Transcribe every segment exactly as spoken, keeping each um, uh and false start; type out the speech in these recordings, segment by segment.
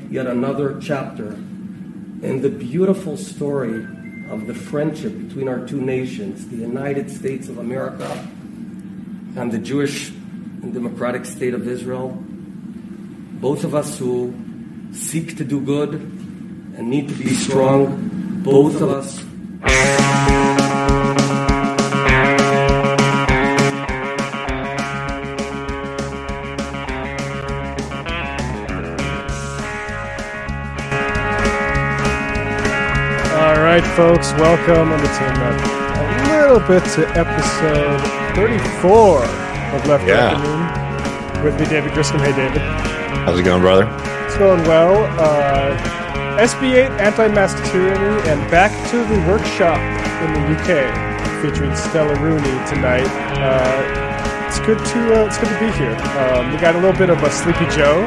yet another chapter in the beautiful story of the friendship between our two nations, the United States of America and the Jewish and democratic state of Israel. Both of us who seek to do good and need to be strong, both of us. All right, folks, welcome. I'm going to turn that a little bit to episode thirty-four of Left yeah. Afternoon. With me, David Griscom. Hey, David. How's it going, brother? It's going well. Uh, S B eight, Anti-Mask Tyranny, and Back to the Workshop in the U K, featuring Stella Rooney tonight. Uh, it's good to uh, it's good to be here. Um, we got a little bit of a Sleepy Joe.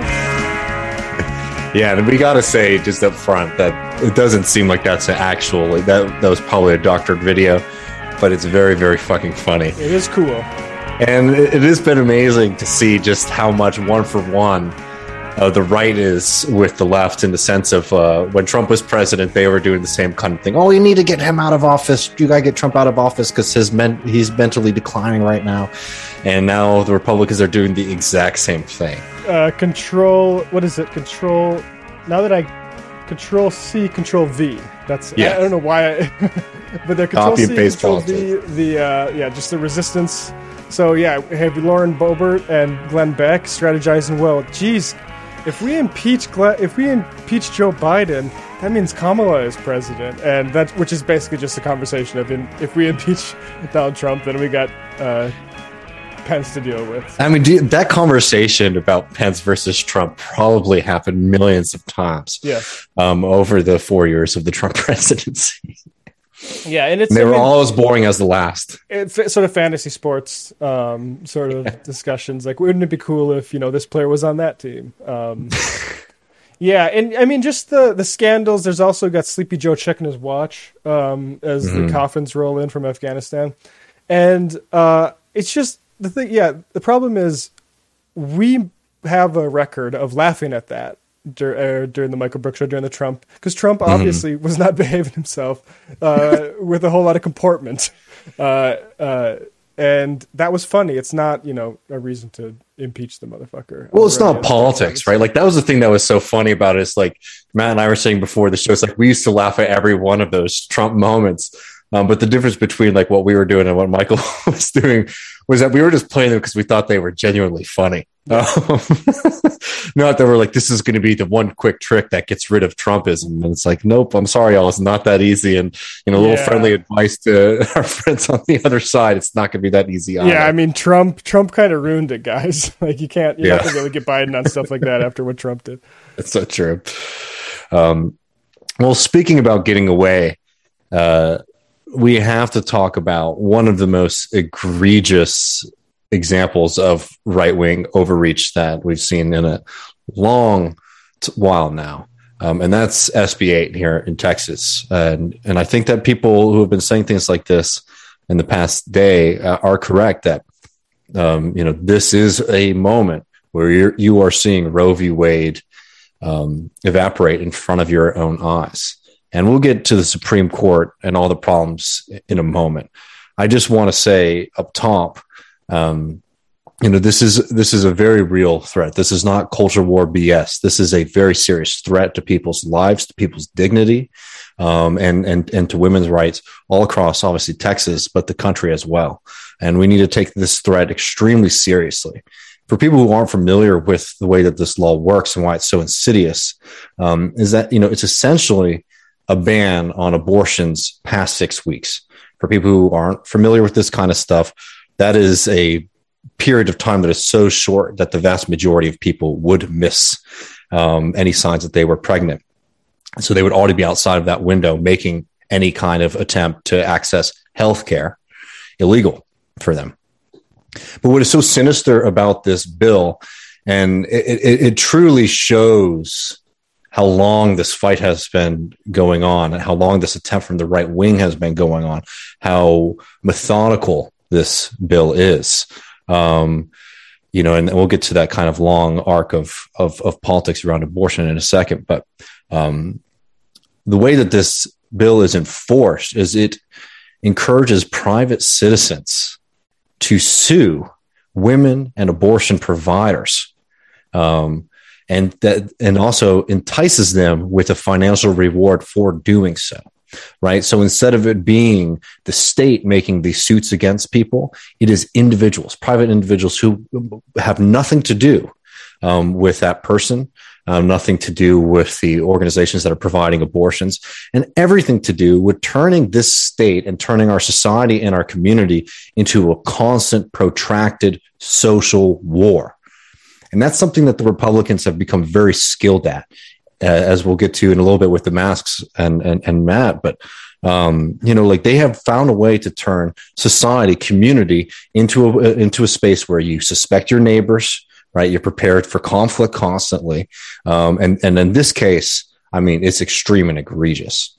Yeah, and we gotta say just up front that it doesn't seem like that's an actual like that. That was probably a doctored video, but it's very, very fucking funny. It is cool, and it, it has been amazing to see just how much one for one uh, the right is with the left in the sense of uh, when Trump was president, they were doing the same kind of thing. Oh, you need to get him out of office. You gotta get Trump out of office because his men- he's mentally declining right now. And now the Republicans are doing the exact same thing. Uh, control, what is it? Control, now that I, Control C, Control V. That's, yeah. I, I don't know why, I, but they're Control Copy C, and paste Control politics. V, the, uh, yeah, just the resistance. So yeah, have Lauren Boebert and Glenn Beck strategizing well. Geez, if we impeach Glenn, if we impeach Joe Biden, that means Kamala is president, and that, which is basically just a conversation of in, if we impeach Donald Trump, then we got, uh, Pence to deal with. I mean, do you, that conversation about Pence versus Trump probably happened millions of times. Yeah. Um, over the four years of the Trump presidency. Yeah, and it's and they I were mean, all as boring as the last. It's sort of fantasy sports, um, sort of discussions. Like, wouldn't it be cool if you know this player was on that team? Um, yeah, and I mean, just the the scandals. There's also got Sleepy Joe checking his watch um, as mm-hmm. the coffins roll in from Afghanistan, and uh, it's just. The thing, yeah, the problem is we have a record of laughing at that dur- uh, during the Michael Brooks show, during the Trump, because Trump obviously mm-hmm. was not behaving himself uh, with a whole lot of comportment. Uh, uh, and that was funny. It's not, you know, a reason to impeach the motherfucker. Well, it's not politics, right? Like, that was the thing that was so funny about it. Is like Matt and I were saying before the show, it's like we used to laugh at every one of those Trump moments. Um, but the difference between like what we were doing and what Michael was doing was that we were just playing them because we thought they were genuinely funny. Um, not that we're like, this is going to be the one quick trick that gets rid of Trumpism. And it's like, nope, I'm sorry, y'all. It's not that easy. And, you know, a little yeah. friendly advice to our friends on the other side. It's not going to be that easy. Either. Yeah. I mean, Trump, Trump kind of ruined it, guys. Like you can't, you're yeah. not going to be able to get Biden on stuff like that after what Trump did. That's so true. Um, well, speaking about getting away, uh, we have to talk about one of the most egregious examples of right-wing overreach that we've seen in a long t- while now. Um, and that's S B eight here in Texas. And, and I think that people who have been saying things like this in the past day uh, are correct that, um, you know, this is a moment where you're, you are seeing Roe v. Wade um, evaporate in front of your own eyes. And we'll get to the Supreme Court and all the problems in a moment. I just want to say up top, um, you know, this is this is a very real threat. This is not culture war B S. This is a very serious threat to people's lives, to people's dignity, um, and and and to women's rights all across, obviously Texas, but the country as well. And we need to take this threat extremely seriously. For people who aren't familiar with the way that this law works and why it's so insidious, um, is that you know it's essentially a ban on abortions past six weeks. For people who aren't familiar with this kind of stuff, that is a period of time that is so short that the vast majority of people would miss um, any signs that they were pregnant. So they would already be outside of that window, making any kind of attempt to access healthcare illegal for them. But what is so sinister about this bill, and it, it, it truly shows how long this fight has been going on and how long this attempt from the right wing has been going on, how methodical this bill is. Um, you know, and we'll get to that kind of long arc of of, of politics around abortion in a second. But um, the way that this bill is enforced is it encourages private citizens to sue women and abortion providers, um, and that and also entices them with a financial reward for doing so. Right. So instead of it being the state making these suits against people, it is individuals, private individuals who have nothing to do um, with that person, um, nothing to do with the organizations that are providing abortions, and everything to do with turning this state and turning our society and our community into a constant, protracted social war. And that's something that the Republicans have become very skilled at. Uh, as we'll get to in a little bit with the masks and, and, and Matt, but, um, you know, like they have found a way to turn society, community into a, into a space where you suspect your neighbors, right? You're prepared for conflict constantly. Um, and, and in this case, I mean, it's extreme and egregious.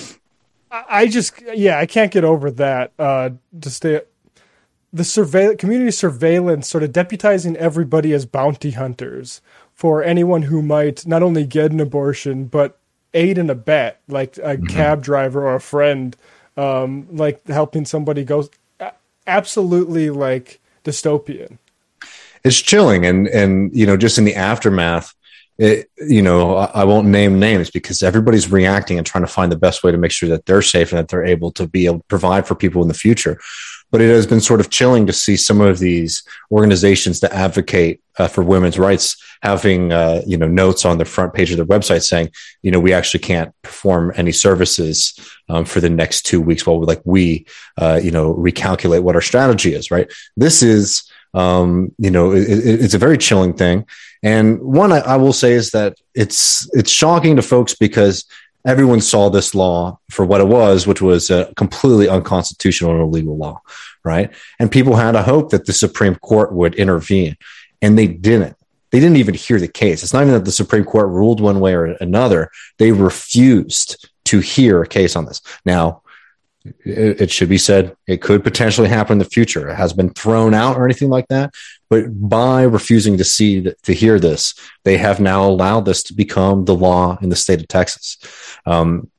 I just, yeah, I can't get over that. Uh, to stay the surveil community surveillance, sort of deputizing everybody as bounty hunters for anyone who might not only get an abortion, but aid and abet, like a mm-hmm. cab driver or a friend, um, like helping somebody go, absolutely like dystopian. It's chilling. And, and, you know, just in the aftermath, it, you know, I, I won't name names because everybody's reacting and trying to find the best way to make sure that they're safe and that they're able to be able to provide for people in the future. But it has been sort of chilling to see some of these organizations that advocate uh, for women's rights having, uh, you know, notes on the front page of their website saying, you know, we actually can't perform any services um, for the next two weeks while we, like we, uh, you know, recalculate what our strategy is, right? This is, um, you know, it, it's a very chilling thing. And one I, I will say is that it's it's shocking to folks because everyone saw this law for what it was, which was a completely unconstitutional and illegal law, right? And people had a hope that the Supreme Court would intervene, and they didn't. They didn't even hear the case. It's not even that the Supreme Court ruled one way or another. They refused to hear a case on this. Now, it, it should be said, it could potentially happen in the future. It has been thrown out or anything like that. But by refusing to see, to hear this, they have now allowed this to become the law in the state of Texas. Um,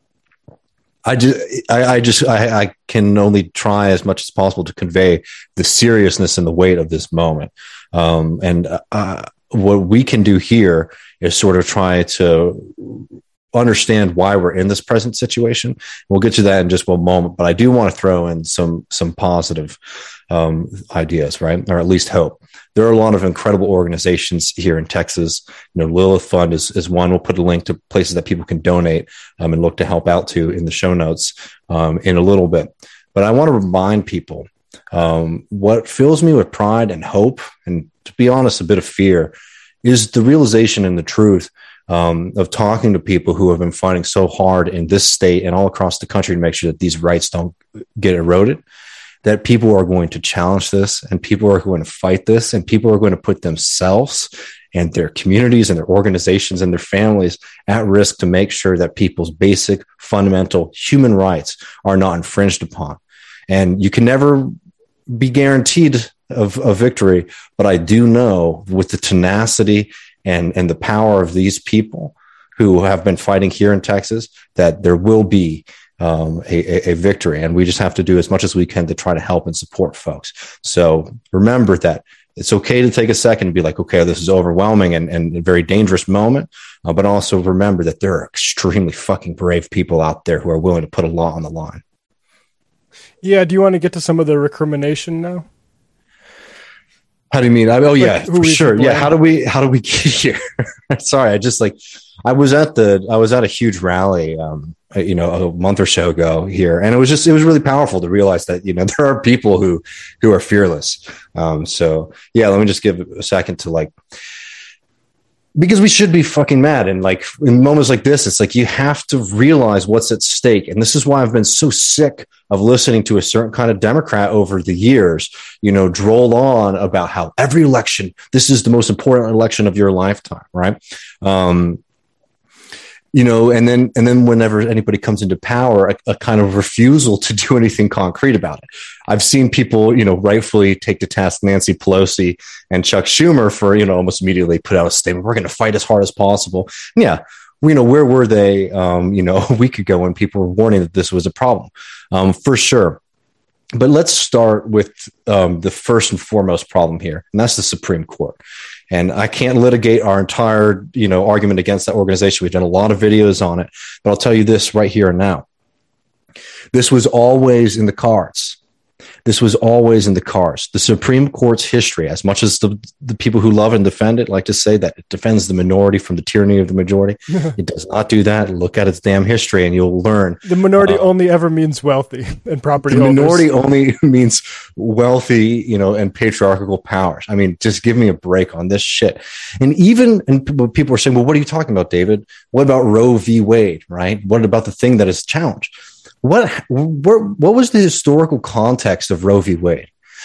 I just, I, I just, I, I can only try as much as possible to convey the seriousness and the weight of this moment. Um, and uh, what we can do here is sort of try to understand why we're in this present situation. We'll get to that in just one moment, but I do want to throw in some some positive um, ideas, right? Or at least hope. There are a lot of incredible organizations here in Texas. You know, Lilith Fund is, is one. We'll put a link to places that people can donate um, and look to help out to in the show notes um, in a little bit. But I want to remind people um, what fills me with pride and hope, and to be honest, a bit of fear, is the realization and the truth um, of talking to people who have been fighting so hard in this state and all across the country to make sure that these rights don't get eroded. That people are going to challenge this, and people are going to fight this, and people are going to put themselves and their communities and their organizations and their families at risk to make sure that people's basic, fundamental human rights are not infringed upon. And you can never be guaranteed of a victory, but I do know with the tenacity and, and the power of these people who have been fighting here in Texas that there will be Um, a, a victory, and we just have to do as much as we can to try to help and support folks. So remember that it's okay to take a second and be like, okay, this is overwhelming and, and a very dangerous moment, uh, but also remember that there are extremely fucking brave people out there who are willing to put a law on the line. Yeah. Do you want to get to some of the recrimination now? How do you mean? I, oh, like, yeah, for sure. Yeah. How do we, how do we get here? Sorry. I just like, I was at the, I was at a huge rally, um, you know, a month or so ago here. And it was just, it was really powerful to realize that, you know, there are people who, who are fearless. Um, so yeah, let me just give a second to like, because we should be fucking mad. And like in moments like this, it's like, you have to realize what's at stake. And this is why I've been so sick of listening to a certain kind of Democrat over the years, you know, droll on about how every election, this is the most important election of your lifetime. Right. Um, you know, and then and then whenever anybody comes into power, a, a kind of refusal to do anything concrete about it. I've seen people, you know, rightfully take to task Nancy Pelosi and Chuck Schumer for, you know, almost immediately put out a statement, we're going to fight as hard as possible. And yeah, you know, where were they, um, you know, a week ago when people were warning that this was a problem? Um, for sure. But let's start with um, the first and foremost problem here, and that's the Supreme Court. And I can't litigate our entire, you know, argument against that organization. We've done a lot of videos on it, but I'll tell you this right here and now. This was always in the cards. This was always in the cards. The Supreme Court's history, as much as the, the people who love and defend it like to say that it defends the minority from the tyranny of the majority, it does not do that. Look at its damn history and you'll learn. The minority uh, only ever means wealthy and property The holders. minority only means wealthy, you know, and patriarchal powers. I mean, just give me a break on this shit. And even and people are saying, well, what are you talking about, David? What about Roe v. Wade, right? What about the thing that is challenged? What, what, what was the historical context of Roe v. Wade?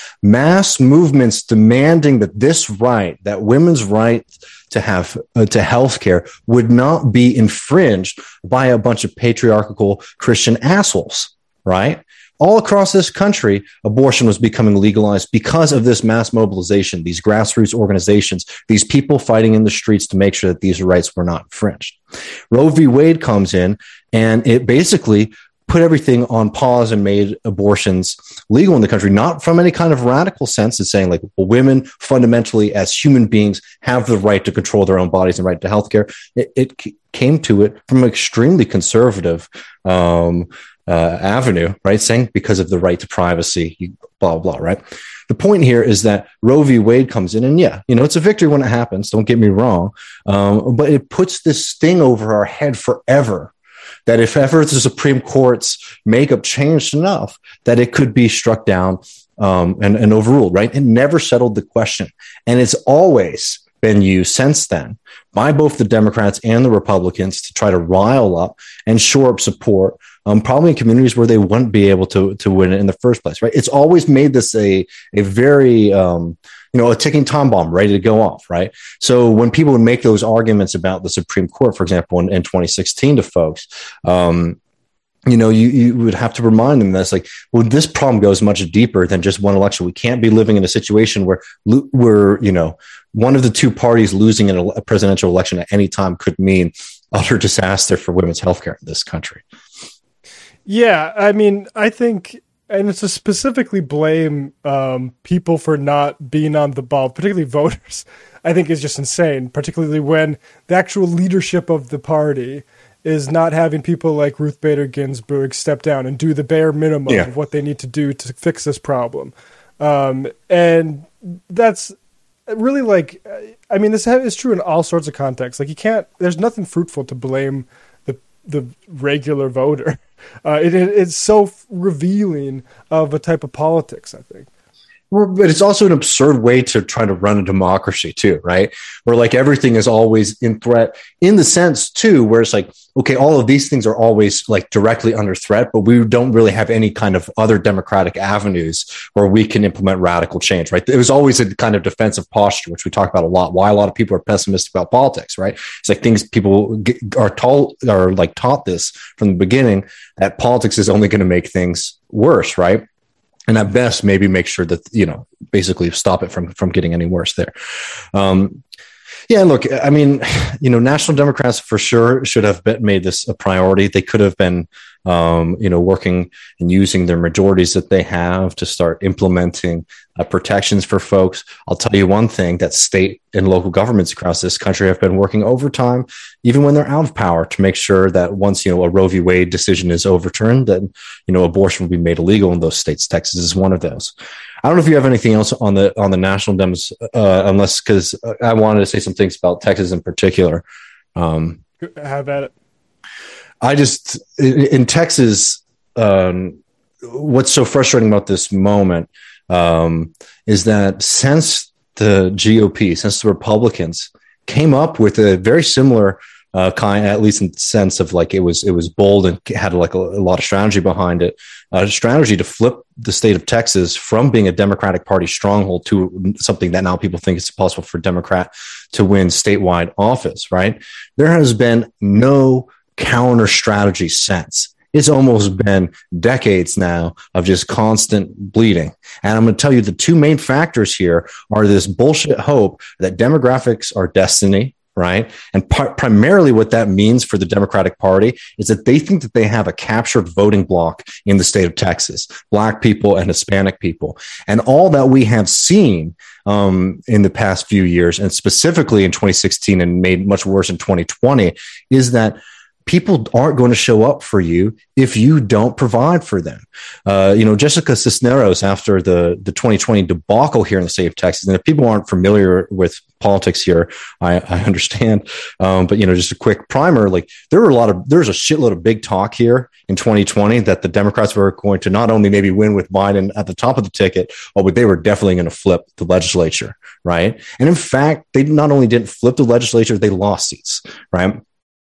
Mass movements demanding that this right, that women's right to have uh, to health care would not be infringed by a bunch of patriarchal Christian assholes, right? All across this country, abortion was becoming legalized because of this mass mobilization, these grassroots organizations, these people fighting in the streets to make sure that these rights were not infringed. Roe v. Wade comes in and it basically put everything on pause and made abortions legal in the country, not from any kind of radical sense. It's saying like, well, women fundamentally as human beings have the right to control their own bodies and right to healthcare. It, it came to it from an extremely conservative um, uh, avenue, right? Saying because of the right to privacy, blah, blah, right? The point here is that Roe v. Wade comes in and yeah, you know, it's a victory when it happens. Don't get me wrong. Um, but it puts this thing over our head forever that if ever the Supreme Court's makeup changed enough, that it could be struck down um, and, and overruled, right? It never settled the question. And it's always been used since then by both the Democrats and the Republicans to try to rile up and shore up support, um, probably in communities where they wouldn't be able to, to win it in the first place, right? It's always made this a, a very... Um, you know, a ticking time bomb ready to go off, right? So when people would make those arguments about the Supreme Court, for example, in, in twenty sixteen to folks, um, you know, you, you would have to remind them that's like, well, this problem goes much deeper than just one election. We can't be living in a situation where we're, you know, one of the two parties losing in a presidential election at any time could mean utter disaster for women's healthcare in this country. Yeah, I mean, I think... And it's to specifically blame um, people for not being on the ball, particularly voters, I think is just insane, particularly when the actual leadership of the party is not having people like Ruth Bader Ginsburg step down and do the bare minimum yeah. of what they need to do to fix this problem. Um, and that's really like, I mean, this is true in all sorts of contexts. Like you can't, there's nothing fruitful to blame the the regular voter. Uh, it, it, it's so f- revealing of a type of politics, I think. But it's also an absurd way to try to run a democracy too, right? Where like everything is always in threat in the sense too, where it's like, okay, all of these things are always like directly under threat, but we don't really have any kind of other democratic avenues where we can implement radical change, right? It was always a kind of defensive posture, which we talk about a lot, why a lot of people are pessimistic about politics, right? It's like things people get, are told are like taught this from the beginning that politics is only going to make things worse, right? And at best, maybe make sure that, you know, basically stop it from, from getting any worse there. Um, yeah, look, I mean, you know, National Democrats for sure should have been, made this a priority. They could have been, um, you know, working and using their majorities that they have to start implementing uh, protections for folks. I'll tell you one thing, that state and local governments across this country have been working overtime, even when they're out of power, to make sure that once, you know, a Roe v. Wade decision is overturned, that, you know, abortion will be made illegal in those states. Texas is one of those. I don't know if you have anything else on the on the national Dems, uh, unless because I wanted to say some things about Texas in particular. Um, Have at it. I just in, in Texas, um, what's so frustrating about this moment um, is that since the G O P, since the Republicans came up with a very similar uh, kind, at least in the sense of like it was it was bold and had like a, a lot of strategy behind it, a strategy to flip the state of Texas from being a Democratic Party stronghold to something that now people think it's possible for a Democrat to win statewide office, right? There has been no counter strategy since. It's almost been decades now of just constant bleeding. And I'm going to tell you the two main factors here are this bullshit hope that demographics are destiny, right? And par- primarily what that means for the Democratic Party is that they think that they have a captured voting bloc in the state of Texas, Black people and Hispanic people. And all that we have seen um, in the past few years, and specifically in twenty sixteen and made much worse in twenty twenty, is that people aren't going to show up for you if you don't provide for them. Uh, you know, Jessica Cisneros, after the, the twenty twenty debacle here in the state of Texas, and if people aren't familiar with politics here, I, I understand. Um, but, you know, just a quick primer, like there were a lot of, there's a shitload of big talk here in twenty twenty that the Democrats were going to not only maybe win with Biden at the top of the ticket, oh, but they were definitely going to flip the legislature, right? And in fact, they not only didn't flip the legislature, they lost seats, right?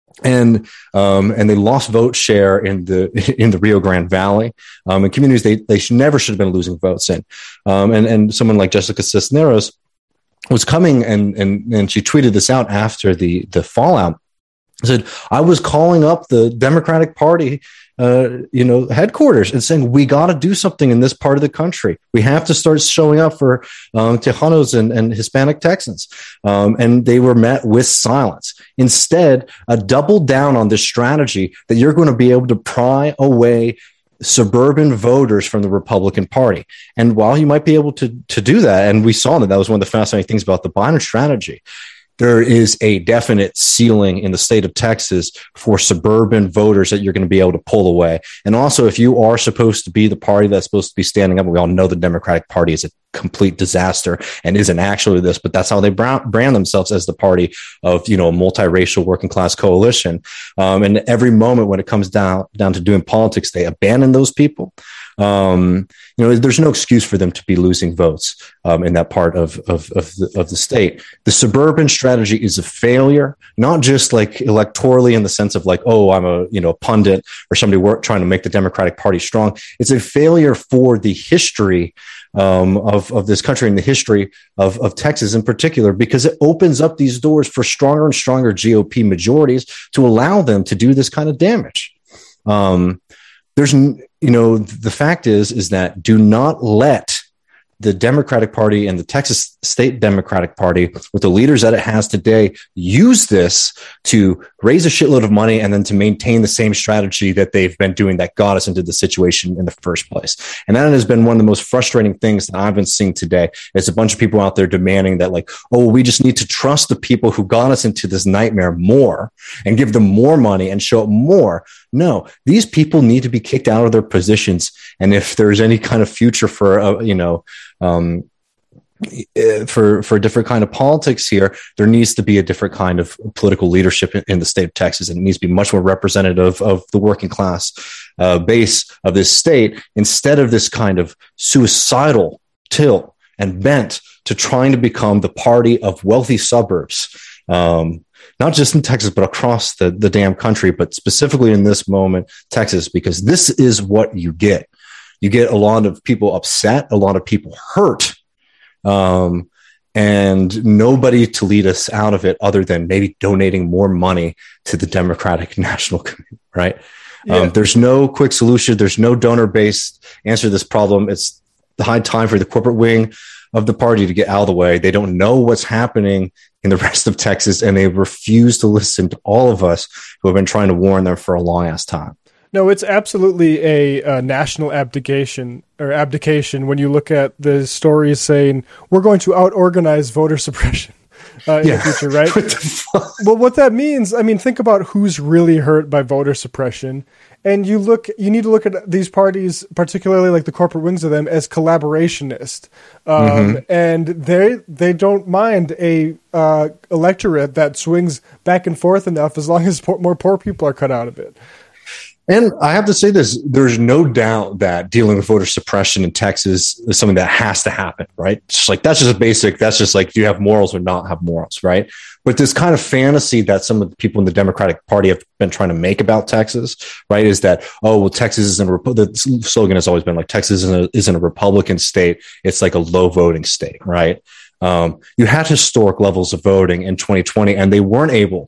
And um, and they lost vote share in the in the Rio Grande Valley, um, in communities they they should, never should have been losing votes in. Um, and and someone like Jessica Cisneros was coming and and and she tweeted this out after the the fallout. Said, I was calling up the Democratic Party, uh, you know, headquarters and saying, we got to do something in this part of the country. We have to start showing up for um, Tejanos and, and Hispanic Texans. Um, and they were met with silence. Instead, a double down on this strategy that you're going to be able to pry away suburban voters from the Republican Party. And while you might be able to, to do that, and we saw that that was one of the fascinating things about the Biden strategy, there is a definite ceiling in the state of Texas for suburban voters that you're going to be able to pull away. And also, if you are supposed to be the party that's supposed to be standing up, we all know the Democratic Party is a complete disaster and isn't actually this, but that's how they brand themselves, as the party of, you know, a multiracial working class coalition. Um, and every moment when it comes down, down to doing politics, they abandon those people. Um, you know, there's no excuse for them to be losing votes um, in that part of of of the, of the state. The suburban strategy is a failure, not just like electorally in the sense of like, oh, I'm a you know pundit or somebody work, trying to make the Democratic Party strong. It's a failure for the history um, of of this country and the history of of Texas in particular, because it opens up these doors for stronger and stronger G O P majorities to allow them to do this kind of damage. Um, there's You know, the fact is, is that do not let the Democratic Party and the Texas State Democratic Party, with the leaders that it has today, use this to raise a shitload of money and then to maintain the same strategy that they've been doing that got us into the situation in the first place. And that has been one of the most frustrating things that I've been seeing today. It's a bunch of people out there demanding that, like, oh, we just need to trust the people who got us into this nightmare more and give them more money and show up more. No, these people need to be kicked out of their positions. And if there's any kind of future for, uh, you know, um, for for a different kind of politics here, there needs to be a different kind of political leadership in, in the state of Texas, and it needs to be much more representative of the working class uh, base of this state, instead of this kind of suicidal tilt and bent to trying to become the party of wealthy suburbs. Um, not just in Texas, but across the, the damn country, but specifically in this moment, Texas, because this is what you get. You get a lot of people upset, a lot of people hurt, um, and nobody to lead us out of it other than maybe donating more money to the Democratic National Committee, right? Yeah. Um, there's no quick solution. There's no donor-based answer to this problem. It's the high time for the corporate wing of the party to get out of the way. They don't know what's happening in the rest of Texas, and they refuse to listen to all of us who have been trying to warn them for a long ass time. No, it's absolutely a, a national abdication or abdication when you look at the stories saying we're going to out-organize voter suppression uh, in yeah. the future, right? What the well, what that means, I mean, think about who's really hurt by voter suppression. And you look, you need to look at these parties, particularly like the corporate wings of them, as collaborationist, um, mm-hmm. and they they don't mind a uh, electorate that swings back and forth enough as long as more poor people are cut out of it. And I have to say this, there's no doubt that dealing with voter suppression in Texas is something that has to happen, right? Just like, that's just a basic, that's just like, do you have morals or not have morals, right? But this kind of fantasy that some of the people in the Democratic Party have been trying to make about Texas, right, is that, oh, well, Texas isn't a, the slogan has always been like, Texas isn't a, isn't a Republican state. It's like a low voting state, right? Um, you had historic levels of voting in twenty twenty, and they weren't able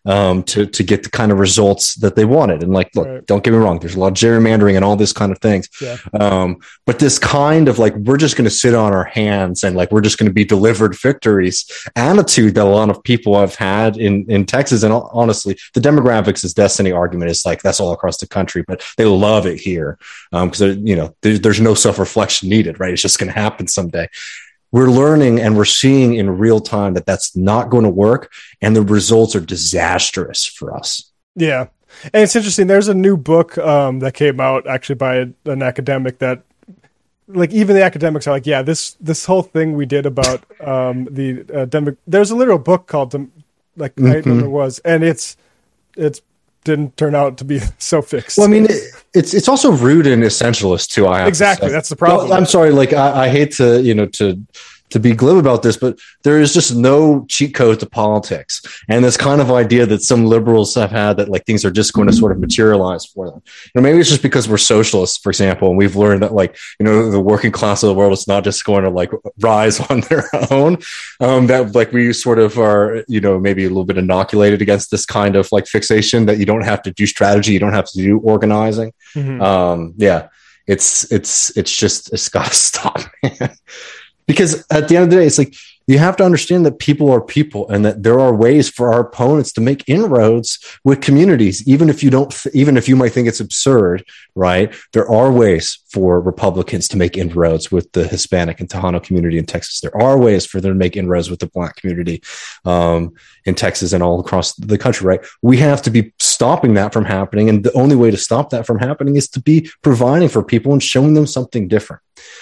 um, to to get the kind of results that they wanted. And like, look, Right. don't get me wrong, there's a lot of gerrymandering and all this kind of things. Yeah. Um, but this kind of like, we're just going to sit on our hands and like, we're just going to be delivered victories attitude that a lot of people have had in, in Texas. And honestly, the demographics is destiny argument is like, that's all across the country, but they love it here. Um, cause you know, there's, there's no self-reflection needed, right? It's just going to happen someday. We're learning and we're seeing in real time that that's not going to work. And the results are disastrous for us. Yeah. And it's interesting. There's a new book um, that came out actually by a, an academic that, like, even the academics are like, yeah, this this whole thing we did about um, the uh, demo- there's a literal book called dem- like mm-hmm. I don't know what it was, and it's it's didn't turn out to be so fixed. Well, I mean, it, it's it's also rude and essentialist too. I have exactly to say. That's the problem. Well, I'm sorry, like I, I hate to you know to. to be glib about this, but there is just no cheat code to politics. And this kind of idea that some liberals have had that like things are just going to sort of materialize for them. You know, maybe it's just because we're socialists, for example, and we've learned that like, you know, the working class of the world is not just going to like rise on their own. Um, that like we sort of are, you know, maybe a little bit inoculated against this kind of like fixation that you don't have to do strategy. You don't have to do organizing. Mm-hmm. Um, yeah, it's, it's, it's just, it's got to stop, man. Because at the end of the day, it's like you have to understand that people are people and that there are ways for our opponents to make inroads with communities, even if you don't, even if you might think it's absurd, right? There are ways for Republicans to make inroads with the Hispanic and Tejano community in Texas. There are ways for them to make inroads with the Black community um, in Texas and all across the country, right? We have to be stopping that from happening. And the only way to stop that from happening is to be providing for people and showing them something different.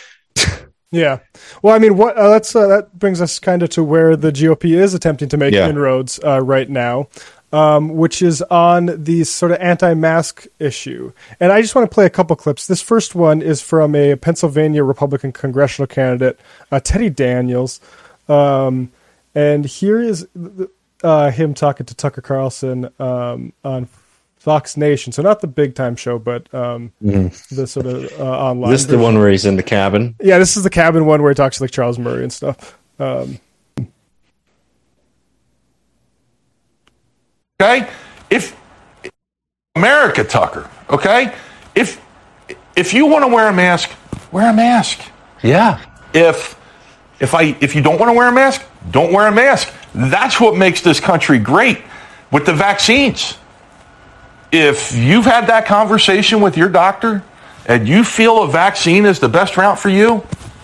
Yeah. Well, I mean, what uh, that's uh, that brings us kind of to where the G O P is attempting to make yeah. inroads uh, right now, um, which is on the sort of anti-mask issue. And I just want to play a couple clips. This first one is from a Pennsylvania Republican congressional candidate, uh, Teddy Daniels. Um, and here is uh, him talking to Tucker Carlson um, on Fox Nation. So not the big time show, but um, mm-hmm. the sort of uh, online. This is the one where he's in the cabin. Yeah, this is the cabin one where he talks to like Charles Murray and stuff. Um, okay, if America, Tucker. Okay, if if you want to wear a mask, wear a mask. Yeah. If if I if you don't want to wear a mask, don't wear a mask. That's what makes this country great with the vaccines. If you've had that conversation with your doctor and you feel a vaccine is the best route for you,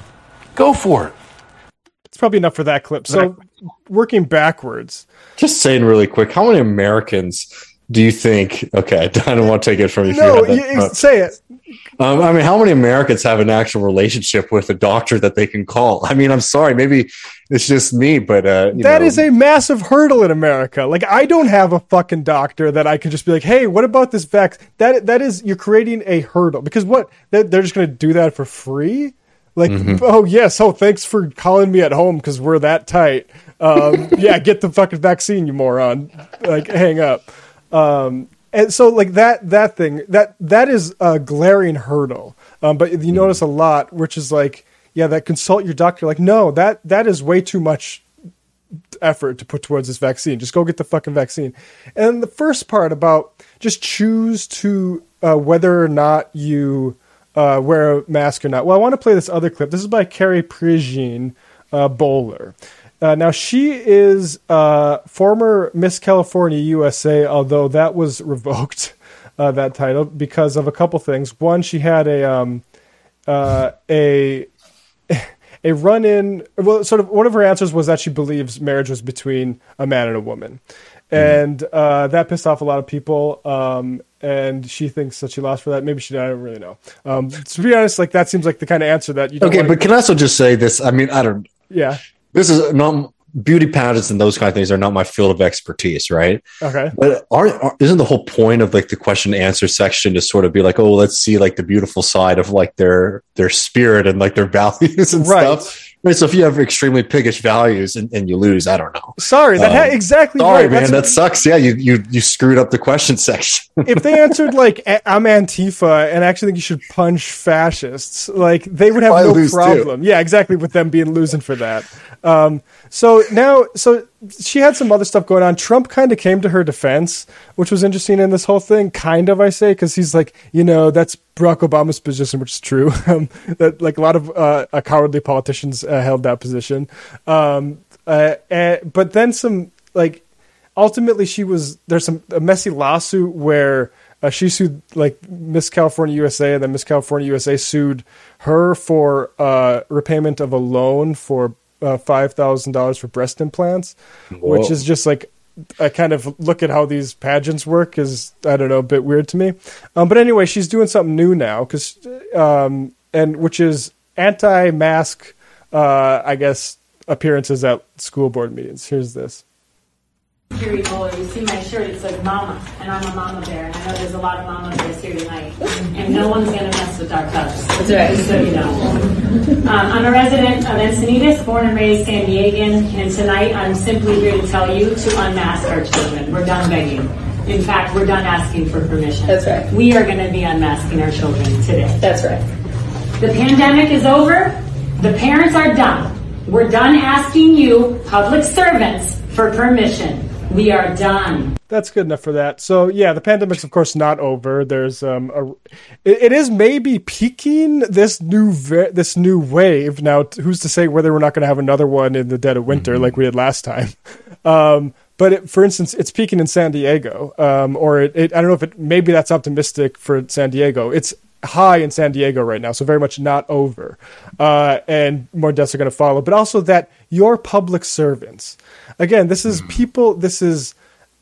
go for it. It's probably enough for that clip. So working backwards. Just saying really quick, how many Americans do you think, okay, I don't want to take it from you. No, you, say it. Um, I mean, how many Americans have an actual relationship with a doctor that they can call? I mean, I'm sorry, maybe it's just me, but uh, you that know. is a massive hurdle in America. Like, I don't have a fucking doctor that I can just be like, hey, what about this vaccine? That that is, you're creating a hurdle because what they're just going to do that for free. Like, mm-hmm. oh yes, oh thanks for calling me at home because we're that tight. Um, yeah, get the fucking vaccine, you moron. Like, hang up. Um, And so like that, that thing, that, that is a glaring hurdle. Um, but you notice a lot, which is like, yeah, that consult your doctor. Like, no, that, that is way too much effort to put towards this vaccine. Just go get the fucking vaccine. And the first part about just choose to, uh, whether or not you, uh, wear a mask or not. Well, I want to play this other clip. This is by Carrie Prejean, uh, Bowler. Uh, now, she is uh, former Miss California U S A, although that was revoked, uh, that title, because of a couple things. One, she had a um, uh, a a run-in. Well, sort of one of her answers was that she believes marriage was between a man and a woman. And uh, that pissed off a lot of people. Um, and she thinks that she lost for that. Maybe she did. I don't really know. Um, to be honest, like that seems like the kind of answer that you don't Okay, want but can I also just say this? I mean, I don't... Yeah. This is not beauty pageants and those kind of things are not my field of expertise, right? Okay. But aren't, aren't isn't the whole point of like the question and answer section to sort of be like, oh, let's see like the beautiful side of like their their spirit and like their values and right. stuff. Right. So if you have extremely piggish values and, and you lose, I don't know. Sorry, that um, ha- exactly. Sorry, right. man, That's that sucks. Yeah, you you you screwed up the question section. If they answered like I'm Antifa and I actually think you should punch fascists, like they would have no problem. Too. Yeah, exactly. With them being losing for that. Um, so now, so she had some other stuff going on. Trump kind of came to her defense, which was interesting in this whole thing. Kind of, I say, because he's like, you know, that's Barack Obama's position, which is true. Um, that like a lot of uh, uh, cowardly politicians uh, held that position. Um, uh, and, but then some like ultimately she was there's some a messy lawsuit where uh, she sued like Miss California U S A, and then Miss California U S A sued her for uh, repayment of a loan for uh, five thousand dollars for breast implants. Whoa. Which is just like I kind of look at how these pageants work is, I don't know, a bit weird to me. Um, but anyway, she's doing something new now, cause, um, and which is anti-mask, uh, I guess, appearances at school board meetings. Here's this. Here we go. You see my shirt, it says Mama, and I'm a mama bear, and I know there's a lot of mama bears here tonight, and no one's going to mess with our cubs. That's right. So you know. Um, I'm a resident of Encinitas, born and raised San Diegan, and tonight I'm simply here to tell you to unmask our children. We're done begging. In fact, we're done asking for permission. That's right. We are going to be unmasking our children today. That's right. The pandemic is over. The parents are done. We're done asking you, public servants, for permission. We are done. That's good enough for that. So yeah, the pandemic's of course not over. There's um, a, it, it is maybe peaking this new ve- this new wave. Now, who's to say whether we're not going to have another one in the dead of winter mm-hmm. like we did last time? Um, but it, for instance, it's peaking in San Diego, um, or it, it, I don't know if it maybe that's optimistic for San Diego. It's high in San Diego right now, so very much not over, uh, and more deaths are going to follow. But also that your public servants. Again, this is people, this is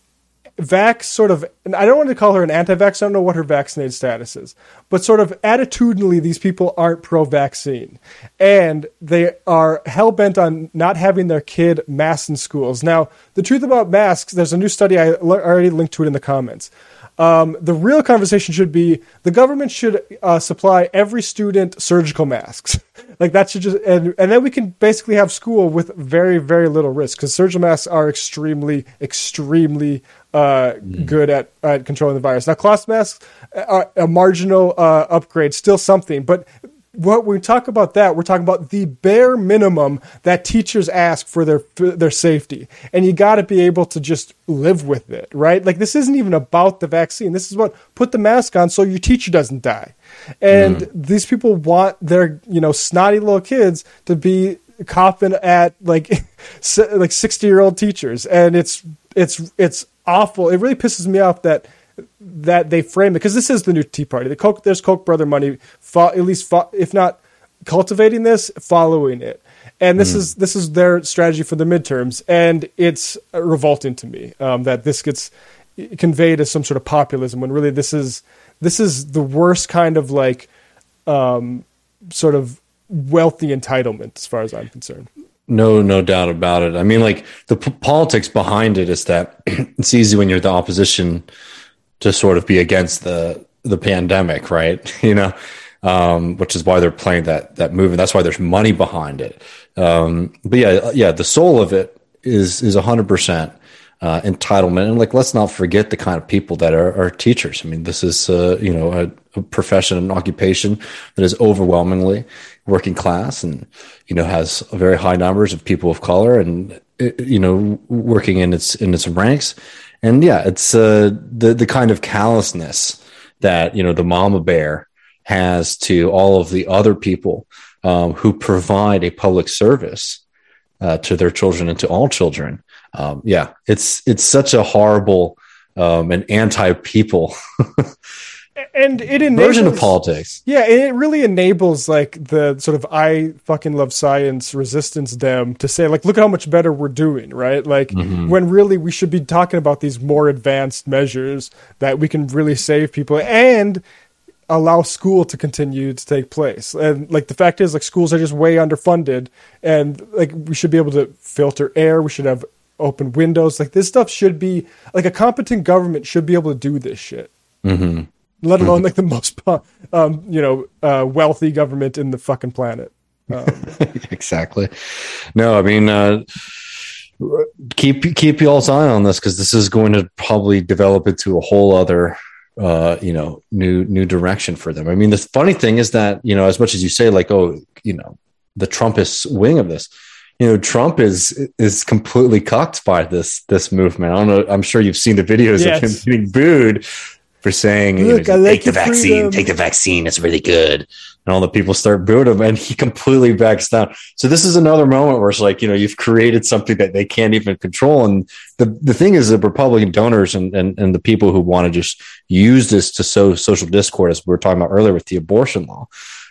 vax sort of, and I don't want to call her an anti-vax, I don't know what her vaccinated status is, but sort of attitudinally, these people aren't pro-vaccine. And they are hell-bent on not having their kid masked in schools. Now, the truth about masks, there's a new study, I already linked to it in the comments. Um, the real conversation should be the government should uh, supply every student surgical masks. Like that should just, and, and then we can basically have school with very, very little risk because surgical masks are extremely, extremely uh, mm. good at, at controlling the virus. Now, cloth masks are a marginal uh, upgrade, still something, but what we talk about that, we're talking about the bare minimum that teachers ask for their for their safety. And you got to be able to just live with it, right? Like this isn't even about the vaccine. This is what put the mask on so your teacher doesn't die. And mm. these people want their, you know, snotty little kids to be coughing at like like sixty-year-old teachers. And it's it's it's awful. It really pisses me off that that they frame it, because this is the new Tea Party. The Koch, there's Koch brother money, fo- at least fo- if not cultivating this, following it, and this mm. is this is their strategy for the midterms, and it's revolting to me um, that this gets conveyed as some sort of populism when really this is this is the worst kind of like um, sort of wealthy entitlement, as far as I'm concerned. No, no doubt about it. I mean, like the p- politics behind it is that it's easy when you're the opposition to sort of be against the the pandemic, right? You know, um, which is why they're playing that that move, and that's why there's money behind it. Um, but yeah, yeah, the soul of it is is a hundred percent entitlement, and like let's not forget the kind of people that are, are teachers. I mean, this is uh, you know a, a profession, an occupation that is overwhelmingly working class, and you know has very high numbers of people of color, and you know working in its in its ranks. And yeah, it's uh, the the kind of callousness that you know the mama bear has to all of the other people um, who provide a public service uh, to their children and to all children. Um, yeah, it's it's such a horrible um, and anti-people and it enables, version of politics. Yeah, it really enables like the sort of I fucking love science resistance dem to say like, look at how much better we're doing, right? Like mm-hmm. when really we should be talking about these more advanced measures that we can really save people and allow school to continue to take place. And like the fact is like schools are just way underfunded, and like we should be able to filter air. We should have open windows. Like this stuff should be like a competent government should be able to do this shit. Mm-hmm. Let alone like the most, um, you know, uh, wealthy government in the fucking planet. Um, exactly. No, I mean, uh, keep keep y'all's eye on this because this is going to probably develop into a whole other, uh, you know, new new direction for them. I mean, the funny thing is that you know, as much as you say, like, oh, you know, the Trumpist wing of this, you know, Trump is is completely cucked by this this movement. I don't know. I'm sure you've seen the videos yes. of him getting booed for saying, Look, you know, like take the vaccine, freedom. take the vaccine. It's really good. And all the people start booing him, and he completely backs down. So this is another moment where it's like, you know, you've created something that they can't even control. And the, the thing is, the Republican donors and, and, and the people who want to just use this to sow social discord, as we were talking about earlier with the abortion law,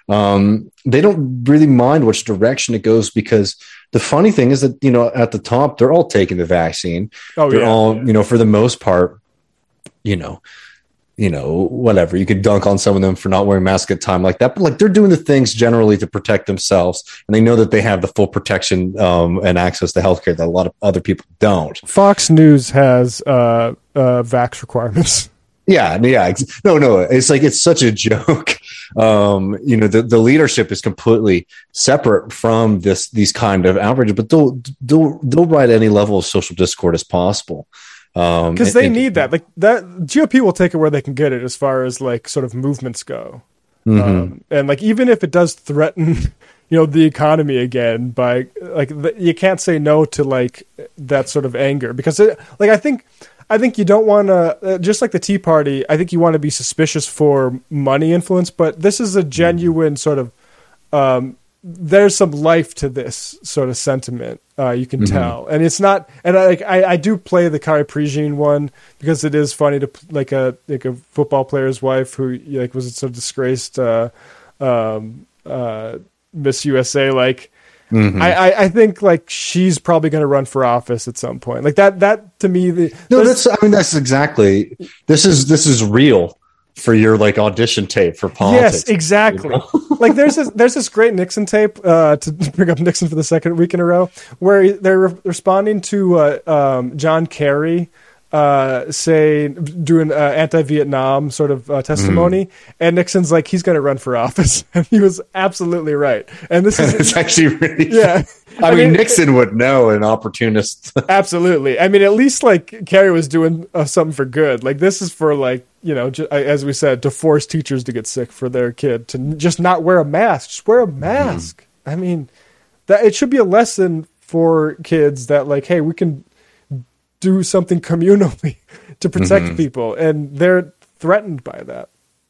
um, they don't really mind which direction it goes, because the funny thing is that, you know, at the top, they're all taking the vaccine. Oh, they're yeah, all, yeah. you know, for the most part, you know, you know, whatever. You could dunk on some of them for not wearing masks at time like that, but like they're doing the things generally to protect themselves, and they know that they have the full protection um, and access to healthcare that a lot of other people don't. Fox News has uh, uh, vax requirements. Yeah, yeah. No, no. It's like, it's such a joke. Um, you know, the, the leadership is completely separate from this, these kind of outrages, but they'll, they'll, they'll write any level of social discord as possible. Um, because they and, need that. Like that, G O P will take it where they can get it, as far as like sort of movements go. Mm-hmm. Um, and like, even if it does threaten, you know, the economy again, by like, the, you can't say no to like that sort of anger, because it, like, I think, I think you don't want to, uh, just like the Tea Party, I think you want to be suspicious for money influence, but this is a genuine sort of, um, there's some life to this sort of sentiment. Uh, you can mm-hmm. tell, and it's not. And I, like, I, I do play the Kari Prigine one because it is funny to like a like a football player's wife who like was so disgraced uh, um, uh, Miss U S A. Like, mm-hmm. I, I, I think like she's probably going to run for office at some point. Like that. That to me, the, no, that's. I mean, that's exactly. This is this is real. For your like audition tape for politics. Yes, exactly. You know? Like there's this there's this great Nixon tape, uh, to bring up Nixon for the second week in a row, where they're re- responding to uh, um, John Kerry uh, say doing uh, anti-Vietnam sort of uh, testimony, mm. and Nixon's like, he's going to run for office, and he was absolutely right. And this is it's actually really yeah. I, I mean, mean, Nixon would know, an opportunist. Absolutely. I mean, at least like Kerry was doing uh, something for good. Like this is for like, you know, j- as we said, to force teachers to get sick for their kid to n- just not wear a mask. Just wear a mask. Mm. I mean, that it should be a lesson for kids that like, hey, we can do something communally to protect mm-hmm. people, and they're threatened by that.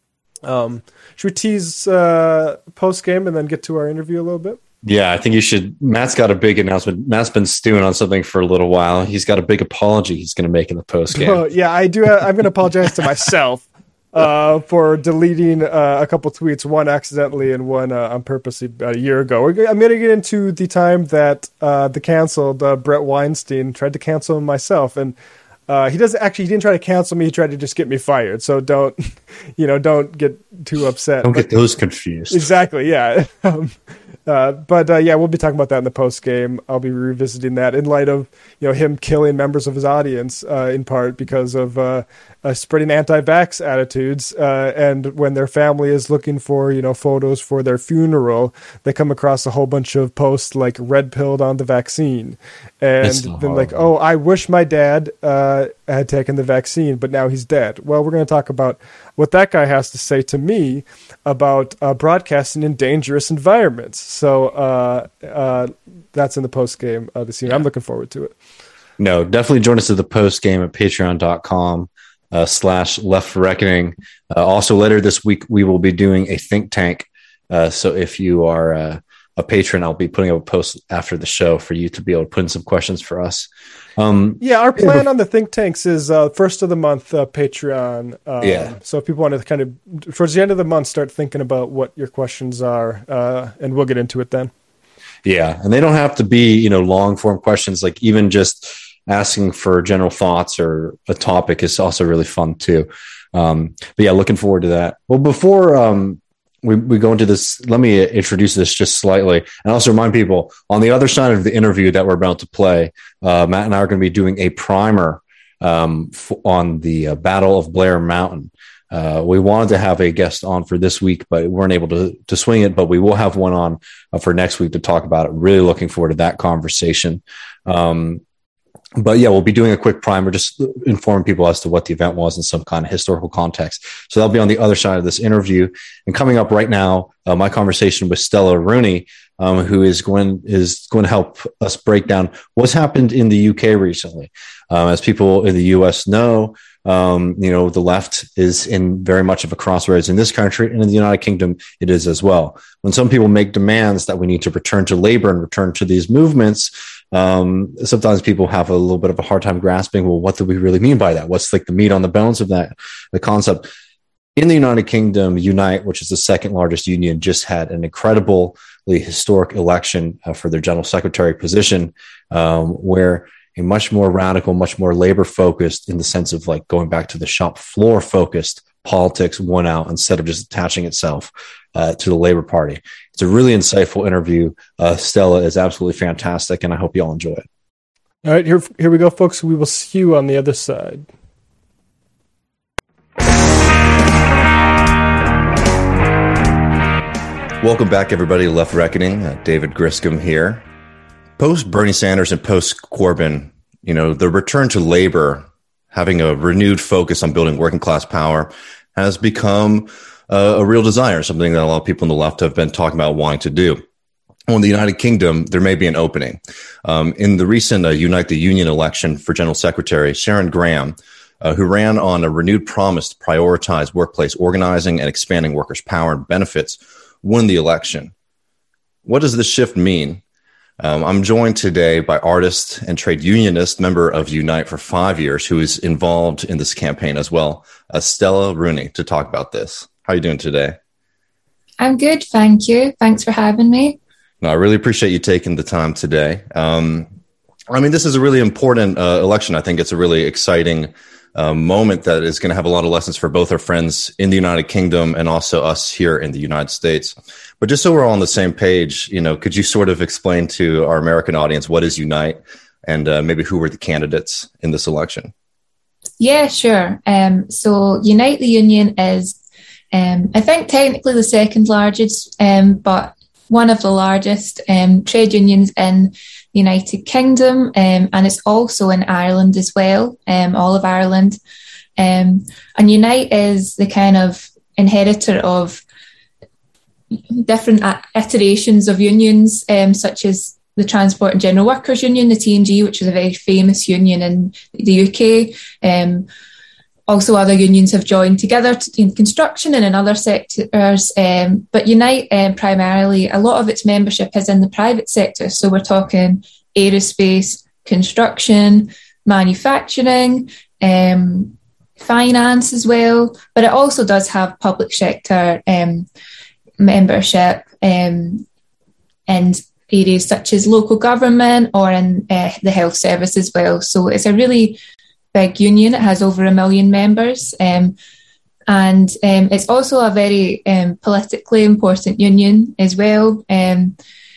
Um, should we tease uh, post game and then get to our interview a little bit? Yeah, I think you should. Matt's got a big announcement. Matt's been stewing on something for a little while. He's got a big apology he's going to make in the post game. Oh, yeah, I do. I'm going to apologize to myself uh, for deleting uh, a couple tweets, one accidentally and one uh, on purpose about a year ago. I'm going to get into the time that uh, the canceled uh, Brett Weinstein tried to cancel myself, and uh, he doesn't actually. He didn't try to cancel me. He tried to just get me fired. So don't, you know, don't get too upset. Don't but, get those confused. Exactly. Yeah. Um, Uh, but uh, yeah, we'll be talking about that in the post game. I'll be revisiting that in light of, you know, him killing members of his audience uh, in part because of uh, uh, spreading anti-vax attitudes. Uh, and when their family is looking for, you know, photos for their funeral, they come across a whole bunch of posts like red pilled on the vaccine, and then like, oh, I wish my dad uh, had taken the vaccine, but now he's dead. Well, we're going to talk about what that guy has to say to me about uh, broadcasting in dangerous environments. So uh, uh, that's in the post game uh, this year. Yeah. I'm looking forward to it. No, definitely join us at the post game at patreon.com uh, slash left reckoning. Uh, also later this week, we will be doing a think tank. Uh, so if you are uh, a patron, I'll be putting up a post after the show for you to be able to put in some questions for us. Um, yeah, our plan on the think tanks is uh, first of the month uh, Patreon. Um, yeah. So if people want to kind of, towards the end of the month, start thinking about what your questions are, uh, and we'll get into it then. Yeah, and they don't have to be, you know, long form questions. Like even just asking for general thoughts or a topic is also really fun too. Um, but yeah, looking forward to that. Well, before um, we, we go into this, let me introduce this just slightly, and also remind people on the other side of the interview that we're about to play, uh, Matt and I are going to be doing a primer um, f- on the uh, Battle of Blair Mountain. Uh, we wanted to have a guest on for this week, but we weren't able to, to swing it, but we will have one on uh, for next week to talk about it. Really looking forward to that conversation. Um, But yeah, we'll be doing a quick primer, just inform people as to what the event was in some kind of historical context. So that'll be on the other side of this interview. And coming up right now, uh, my conversation with Stella Rooney, um, who is going is going to help us break down what's happened in the U K recently. Um, as people in the U S know, um, you know, the left is in very much of a crossroads in this country, and in the United Kingdom, it is as well. When some people make demands that we need to return to labor and return to these movements, um, sometimes people have a little bit of a hard time grasping, well, what do we really mean by that? What's like the meat on the bones of that, the concept? In the United Kingdom, Unite, which is the second largest union, just had an incredibly historic election uh, for their general secretary position, um, where a much more radical, much more labor focused, in the sense of like going back to the shop floor focused politics, won out instead of just attaching itself uh, to the Labour Party. It's a really insightful interview. Uh, Stella is absolutely fantastic, and I hope you all enjoy it. All right, here, here we go, folks. We will see you on the other side. Welcome back, everybody, to Left Reckoning. Uh, David Griscom here. Post Bernie Sanders and post Corbyn, you know, the return to labor, having a renewed focus on building working class power, has become uh, a real desire, something that a lot of people on the left have been talking about wanting to do. Well, in the United Kingdom, there may be an opening. Um, in the recent uh, Unite the Union election for General Secretary, Sharon Graham, uh, who ran on a renewed promise to prioritize workplace organizing and expanding workers' power and benefits, won the election. What does this shift mean? Um, I'm joined today by artist and trade unionist, member of Unite for five years, who is involved in this campaign as well, uh, Stella Rooney, to talk about this. How are you doing today? I'm good, thank you. Thanks for having me. No, I really appreciate you taking the time today. Um, I mean, this is a really important uh, election. I think it's a really exciting uh, moment that is going to have a lot of lessons for both our friends in the United Kingdom and also us here in the United States. But just so we're all on the same page, you know, could you sort of explain to our American audience what is Unite and uh, maybe who were the candidates in this election? Yeah, sure. Um, so Unite the Union is, um, I think, technically the second largest, um, but one of the largest um, trade unions in the United Kingdom, um, and it's also in Ireland as well, um, all of Ireland. Um, and Unite is the kind of inheritor of different iterations of unions, um, such as the Transport and General Workers Union, the T and G, which is a very famous union in the U K. Um, also, other unions have joined together in construction and in other sectors. Um, but Unite, um, primarily, a lot of its membership is in the private sector. So we're talking aerospace, construction, manufacturing, um, finance as well. But it also does have public sector um, membership um, and areas such as local government or in uh, the health service as well. So it's a really big union. It has over a million members. Um, and um, it's also a very um, politically important union as well. Um,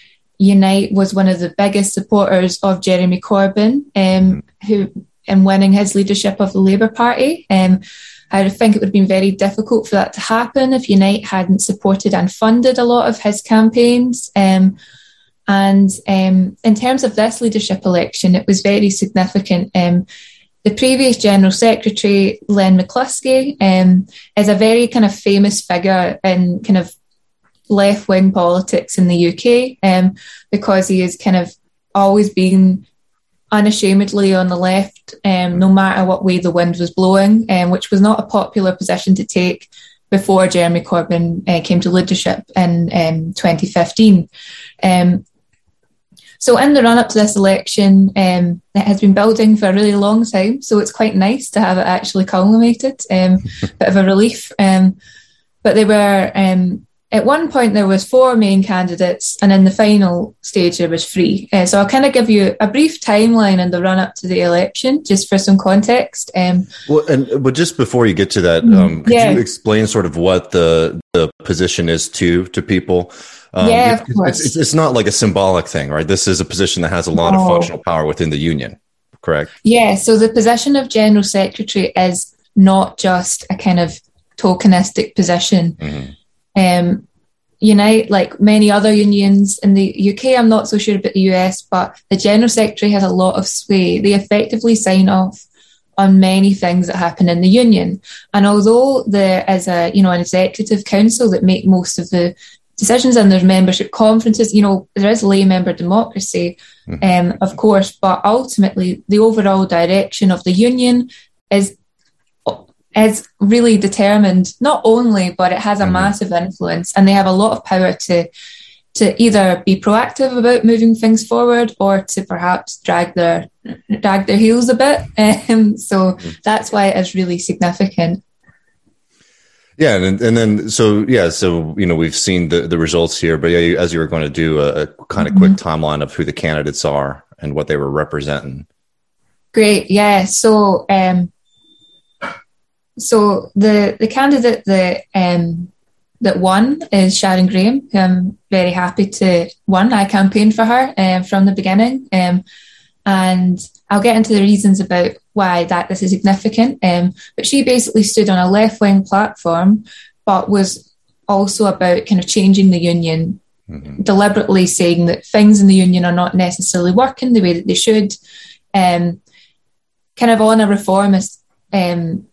Unite was one of the biggest supporters of Jeremy Corbyn, um, who in winning his leadership of the Labour Party. Um, I think it would have been very difficult for that to happen if Unite hadn't supported and funded a lot of his campaigns. Um, and um, in terms of this leadership election, it was very significant. Um, the previous General Secretary, Len McCluskey, um, is a very kind of famous figure in kind of left-wing politics in the U K, um, because he has kind of always been unashamedly on the left, um, no matter what way the wind was blowing, um, which was not a popular position to take before Jeremy Corbyn uh, came to leadership in um, twenty fifteen. Um, so in the run-up to this election, um, it has been building for a really long time, so it's quite nice to have it actually culminated, um, bit of a relief. Um, but they were... Um, At one point, there was four main candidates, and in the final stage, there was three. Uh, so I'll kind of give you a brief timeline in the run-up to the election, just for some context. Um, well, and but just before you get to that, um, could yeah. you explain sort of what the the position is to to people? Um, yeah, of course. It's, it's not like a symbolic thing, right? This is a position that has a lot no. of functional power within the union, correct? Yeah, so the position of General Secretary is not just a kind of tokenistic position. Mm-hmm. Um, Unite, like many other unions in the U K, I'm not so sure about the U S, but the General Secretary has a lot of sway. They effectively sign off on many things that happen in the union. And although there is a, you know, an executive council that make most of the decisions, and there's membership conferences. You know, there is lay member democracy, mm-hmm. um, of course, but ultimately the overall direction of the union is is really determined, not only, but it has a mm-hmm. massive influence, and they have a lot of power to to either be proactive about moving things forward or to perhaps drag their drag their heels a bit. Um, so mm-hmm. that's why it is really significant. Yeah, and and then so yeah, so you know we've seen the, the results here, but yeah, as you were going to do a, a kind of quick mm-hmm. timeline of who the candidates are and what they were representing. Great, yeah. So um, so the the candidate that um that won is Sharon Graham, who I'm very happy to won. I campaigned for her um, from the beginning, um, and I'll get into the reasons about why that this is significant. Um, but she basically stood on a left-wing platform, but was also about kind of changing the union, mm-hmm. deliberately saying that things in the union are not necessarily working the way that they should, um, kind of on a reformist um,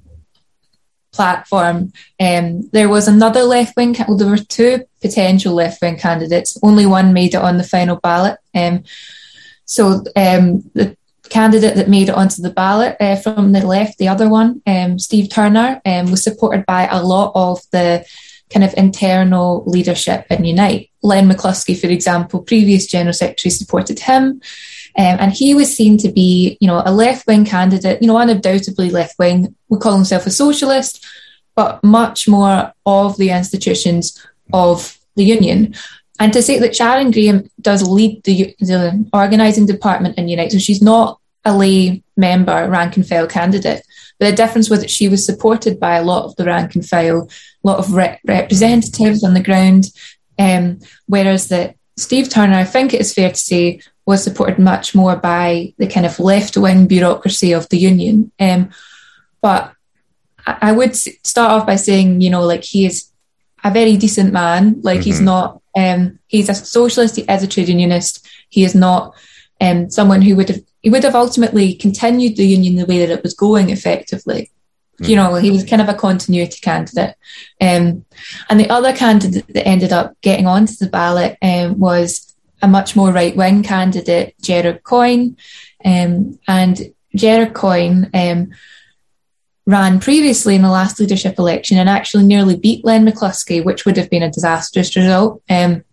platform. Um, there was another left-wing, well, there were two potential left-wing candidates. Only one made it on the final ballot. Um, so um, the candidate that made it onto the ballot uh, from the left, the other one, um, Steve Turner, um, was supported by a lot of the kind of internal leadership in Unite. Len McCluskey, for example, previous General Secretary, supported him. Um, and he was seen to be, you know, a left-wing candidate, you know, undoubtedly left-wing, would call himself a socialist, but much more of the institutions of the union. And to say that Sharon Graham does lead the, the organising department in Unite, so she's not a lay member, rank and file candidate. But the difference was that she was supported by a lot of the rank and file, a lot of re- representatives on the ground, um, whereas that Steve Turner, I think it is fair to say, was supported much more by the kind of left-wing bureaucracy of the union. Um, but I, I would start off by saying, you know, like he is a very decent man. Like mm-hmm. he's not, um, he's a socialist, he is a trade unionist. He is not um, someone who would have, he would have ultimately continued the union the way that it was going effectively. Mm-hmm. You know, he was kind of a continuity candidate. Um, and the other candidate that ended up getting onto the ballot um, was a much more right-wing candidate, Gerard Coyne. Um, and Gerard Coyne um, ran previously in the last leadership election and actually nearly beat Len McCluskey, which would have been a disastrous result. Um,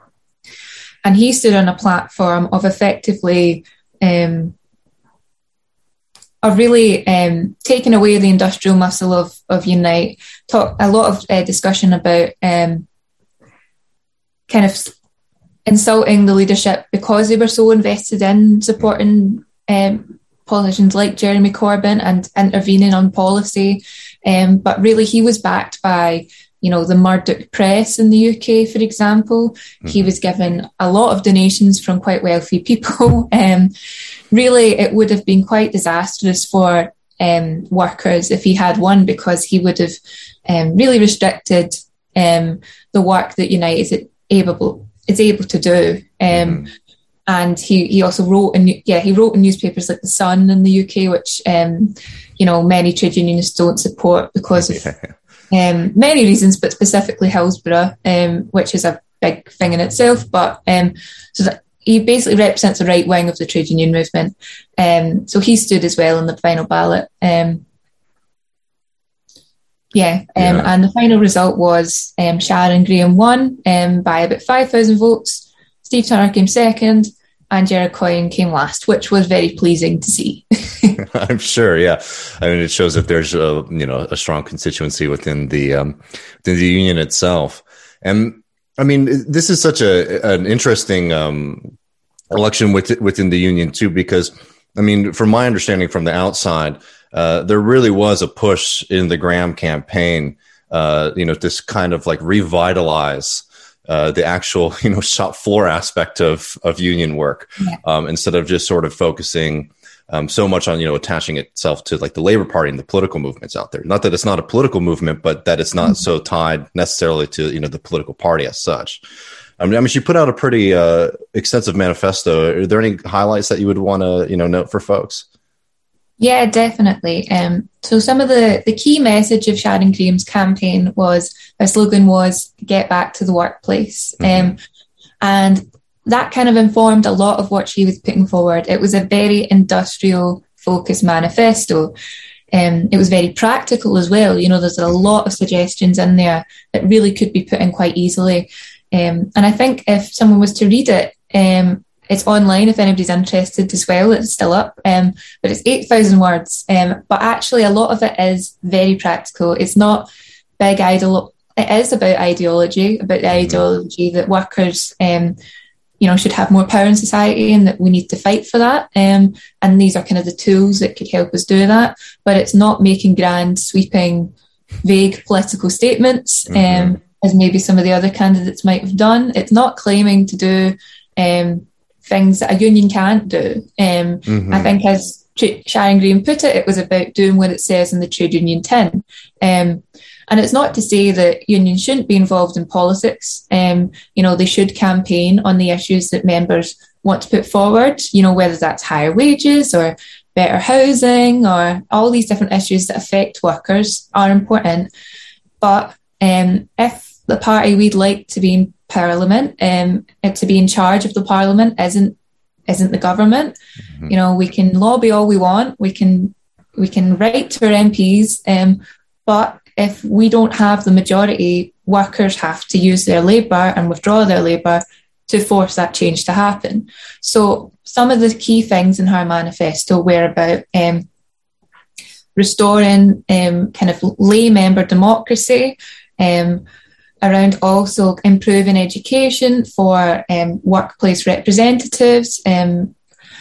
and he stood on a platform of effectively um, of really um, taking away the industrial muscle of, of Unite. Talk a lot of uh, discussion about um, kind of insulting the leadership because they were so invested in supporting um, politicians like Jeremy Corbyn and intervening on policy. Um, but really, he was backed by, you know, the Murdoch press in the U K, for example. Mm-hmm. He was given a lot of donations from quite wealthy people. um, really, it would have been quite disastrous for um, workers if he had won, because he would have um, really restricted um, the work that Unite is able is able to do. Um, mm. And he, he also wrote in yeah he wrote in newspapers like The Sun in the U K, which um, you know many trade unionists don't support because of um, many reasons, but specifically Hillsborough, um, which is a big thing in itself. But um, so that he basically represents the right wing of the trade union movement. Um, so he stood as well in the final ballot. Um, Yeah, um, yeah, and the final result was um, Sharon Graham won um, by about five thousand votes. Steve Turner came second, and Gerard Coyne came last, which was very pleasing to see. I'm sure, yeah. I mean, it shows that there's a you know a strong constituency within the um, within the union itself, and I mean, this is such a an interesting um, election with, within the union too, because I mean, from my understanding from the outside. Uh, there really was a push in the Graham campaign, uh, you know, this kind of like revitalize uh, the actual, you know, shop floor aspect of of union work, yeah. um, instead of just sort of focusing um, so much on, you know, attaching itself to like the Labor Party and the political movements out there. Not that it's not a political movement, but that it's not mm-hmm. so tied necessarily to, you know, the political party as such. I mean, I mean, she put out a pretty uh, extensive manifesto. Are there any highlights that you would want to, you know, note for folks? Yeah, definitely. Um, so some of the, the key message of Sharon Graham's campaign was, her slogan was, get back to the workplace. Mm-hmm. Um, and that kind of informed a lot of what she was putting forward. It was a very industrial focused manifesto. Um, it was very practical as well. You know, there's a lot of suggestions in there that really could be put in quite easily. Um, and I think if someone was to read it, um, it's online if anybody's interested as well. It's still up, um, but it's eight thousand words. Um, but actually, a lot of it is very practical. It's not big idol. It is about ideology, about the ideology that workers, um, you know, should have more power in society, and that we need to fight for that. Um, and these are kind of the tools that could help us do that. But it's not making grand, sweeping, vague political statements, mm-hmm. um, as maybe some of the other candidates might have done. It's not claiming to do um, things that a union can't do. Um, mm-hmm. I think, as Sharon Graham put it, it was about doing what it says in the trade union tin. Um, and it's not to say that unions shouldn't be involved in politics. Um, you know, they should campaign on the issues that members want to put forward, you know, whether that's higher wages or better housing, or all these different issues that affect workers are important. But um, if the party we'd like to be in Parliament, um, to be in charge of the Parliament isn't isn't the government. Mm-hmm. You know, we can lobby all we want, we can we can write to our M Ps, um, but if we don't have the majority, workers have to use their labour and withdraw their labour to force that change to happen. So some of the key things in her manifesto were about um, restoring um, kind of lay member democracy, um, around also improving education for um, workplace representatives, um,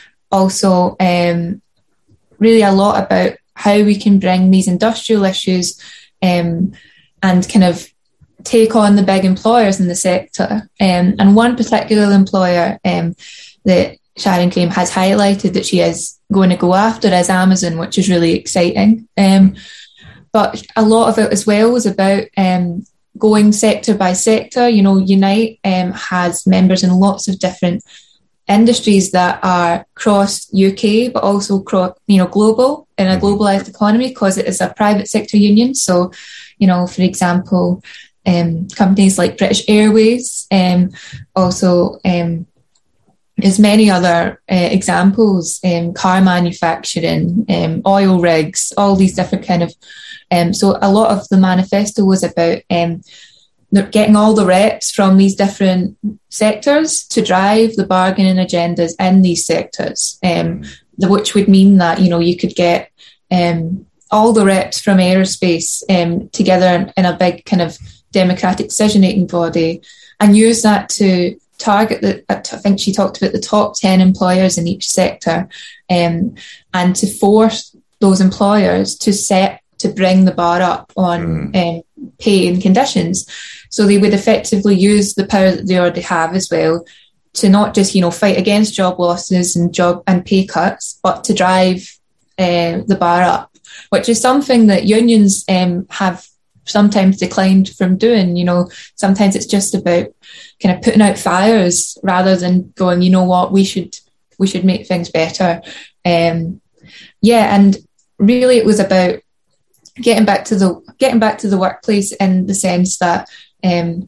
also um, really a lot about how we can bring these industrial issues um, and kind of take on the big employers in the sector. Um, and one particular employer um, that Sharon Graham has highlighted that she is going to go after is Amazon, which is really exciting. Um, but a lot of it as well was about um, going sector by sector. You know, Unite um, has members in lots of different industries that are cross U K, but also cross, you know, global in a globalised economy, because it is a private sector union. So, you know, for example, um, companies like British Airways, um, also um, there's many other uh, examples, um, car manufacturing, um, oil rigs, all these different kind of. Um, so a lot of the manifesto was about um, getting all the reps from these different sectors to drive the bargaining agendas in these sectors, um, the, which would mean that, you know, you could get um, all the reps from aerospace um, together in, in a big kind of democratic decision-making body, and use that to target the, I think she talked about the top ten employers in each sector, um, and to force those employers to set to bring the bar up on mm. um, pay and conditions. So they would effectively use the power that they already have as well to not just, you know, fight against job losses and job and pay cuts, but to drive uh, the bar up, which is something that unions um, have sometimes declined from doing. You know, sometimes it's just about kind of putting out fires rather than going, you know what, we should we should make things better. Um, yeah, and really it was about getting back to the getting back to the workplace in the sense that um,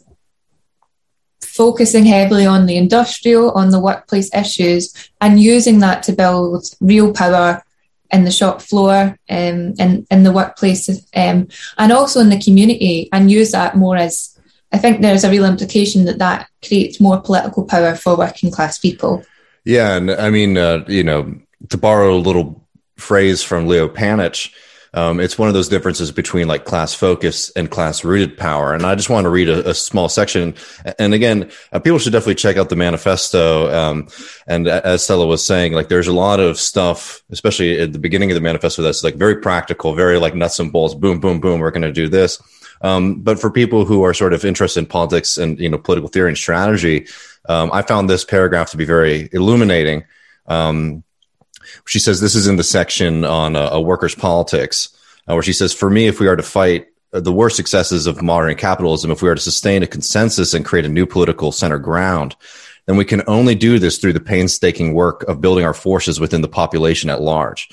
focusing heavily on the industrial, on the workplace issues, and using that to build real power in the shop floor, um, in, in the workplace, um, and also in the community, and use that more as, I think there's a real implication that that creates more political power for working class people. Yeah, and I mean, uh, you know, to borrow a little phrase from Leo Panitch, Um, it's one of those differences between like class focus and class rooted power. And I just want to read a, a small section. And again, uh, people should definitely check out the manifesto. Um, and as Stella was saying, like there's a lot of stuff, especially at the beginning of the manifesto, that's like very practical, very like nuts and bolts, boom, boom, boom, we're going to do this. Um, but for people who are sort of interested in politics and, you know, political theory and strategy, um, I found this paragraph to be very illuminating. Um, She says this is in the section on uh, uh, workers' politics, uh, where she says, for me, if we are to fight uh, the worst successes of modern capitalism, if we are to sustain a consensus and create a new political center ground, then we can only do this through the painstaking work of building our forces within the population at large.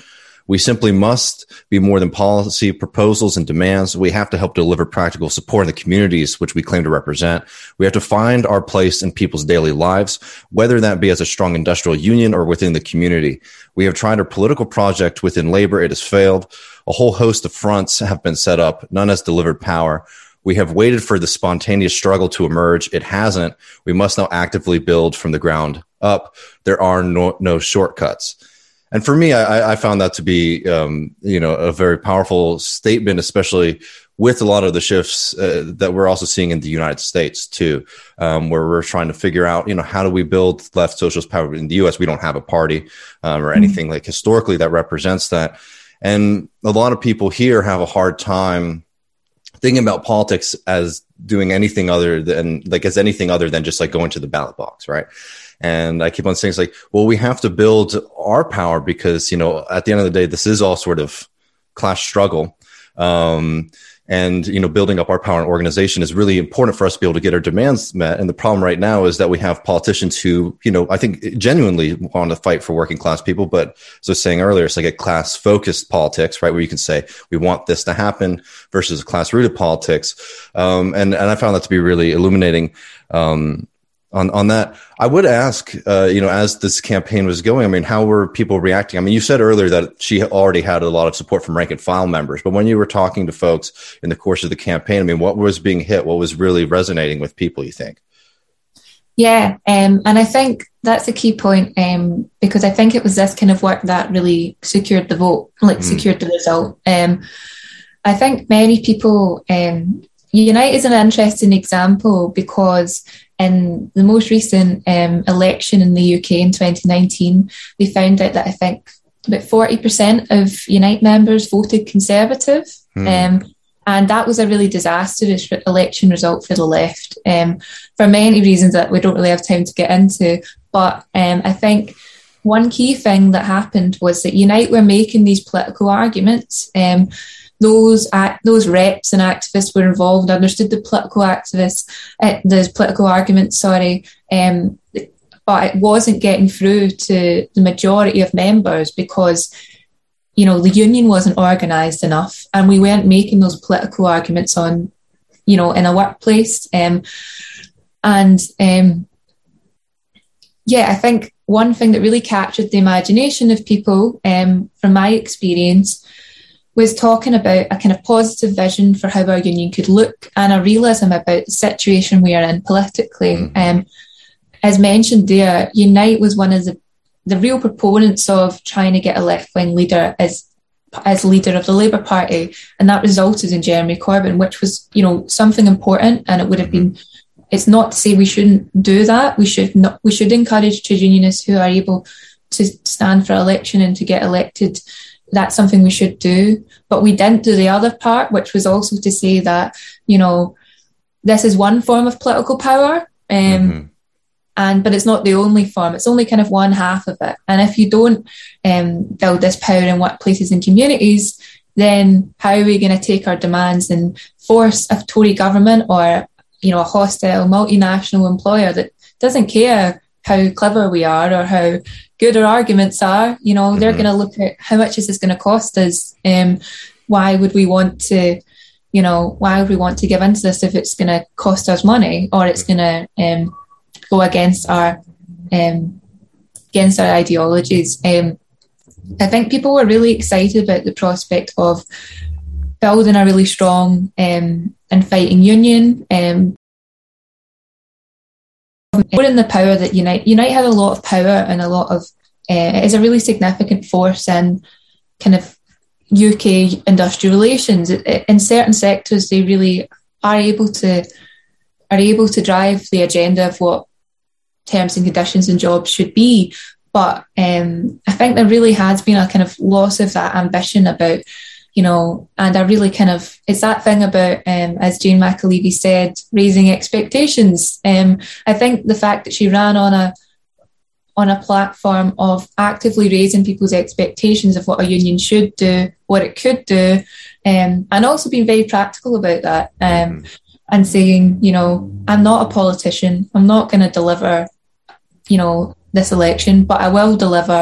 We simply must be more than policy proposals and demands. We have to help deliver practical support in the communities which we claim to represent. We have to find our place in people's daily lives, whether that be as a strong industrial union or within the community. We have tried a political project within labor. It has failed. A whole host of fronts have been set up. None has delivered power. We have waited for the spontaneous struggle to emerge. It hasn't. We must now actively build from the ground up. There are no, no shortcuts. And for me, I, I found that to be, um, you know, a very powerful statement, especially with a lot of the shifts uh, that we're also seeing in the United States too, um, where we're trying to figure out, you know, how do we build left socialist power in the U S? We don't have a party um, or anything mm-hmm. like historically that represents that. And a lot of people here have a hard time thinking about politics as doing anything other than like as anything other than just like going to the ballot box, right? And I keep on saying it's like, well, we have to build our power because, you know, at the end of the day, this is all sort of class struggle. Um, and, you know, building up our power and organization is really important for us to be able to get our demands met. And the problem right now is that we have politicians who, you know, I think genuinely want to fight for working class people. But as I was saying earlier, it's like a class focused politics, right? Where you can say, we want this to happen versus class rooted politics. Um, and, and I found that to be really illuminating. Um, On on that, I would ask, uh, you know, as this campaign was going, I mean, how were people reacting? I mean, you said earlier that she already had a lot of support from rank and file members, but when you were talking to folks in the course of the campaign, I mean, what was being hit? What was really resonating with people, you think? Yeah, um, and I think that's a key point um, because I think it was this kind of work that really secured the vote, like mm. secured the result. Um, I think many people, um, Unite is an interesting example because in the most recent um, election in the U K in twenty nineteen, we found out that I think about forty percent of Unite members voted Conservative. Mm. Um, and that was a really disastrous election result for the left um, for many reasons that we don't really have time to get into. But um, I think one key thing that happened was that Unite were making these political arguments. Um, Those act, those reps and activists were involved, understood the political activists, uh, the political arguments, sorry, um, but it wasn't getting through to the majority of members because, you know, the union wasn't organised enough and we weren't making those political arguments on, you know, in a workplace. Um, and um, yeah, I think one thing that really captured the imagination of people, um, from my experience, was talking about a kind of positive vision for how our union could look and a realism about the situation we are in politically. Mm-hmm. Um, as mentioned there, Unite was one of the, the real proponents of trying to get a left-wing leader as as leader of the Labour Party, and that resulted in Jeremy Corbyn, which was, you know, something important. And it would have been. It's not to say we shouldn't do that. We should not. We should encourage trade unionists who are able to stand for election and to get elected. That's something we should do. But we didn't do the other part, which was also to say that, you know, this is one form of political power, um, mm-hmm. and but it's not the only form. It's only kind of one half of it. And if you don't um, build this power in workplaces and communities, then how are we going to take our demands and force a Tory government or, you know, a hostile multinational employer that doesn't care how clever we are or how good our arguments are, you know, mm-hmm. they're going to look at how much is this going to cost us? Um, why would we want to, you know, why would we want to give into this if it's going to cost us money or it's going to um, go against our um, against our ideologies? Um, I think people were really excited about the prospect of building a really strong um, and fighting union. Um, More in the power that Unite Unite had a lot of power and a lot of uh, it is a really significant force in kind of U K industrial relations. It, it, in certain sectors, they really are able to are able to drive the agenda of what terms and conditions and jobs should be. But um, I think there really has been a kind of loss of that ambition about, you know, and I really kind of, it's that thing about, um, as Jane McAlevey said, raising expectations. Um, I think the fact that she ran on a on a platform of actively raising people's expectations of what a union should do, what it could do, um, and also being very practical about that, um, and saying, you know, I'm not a politician, I'm not going to deliver, you know, this election, but I will deliver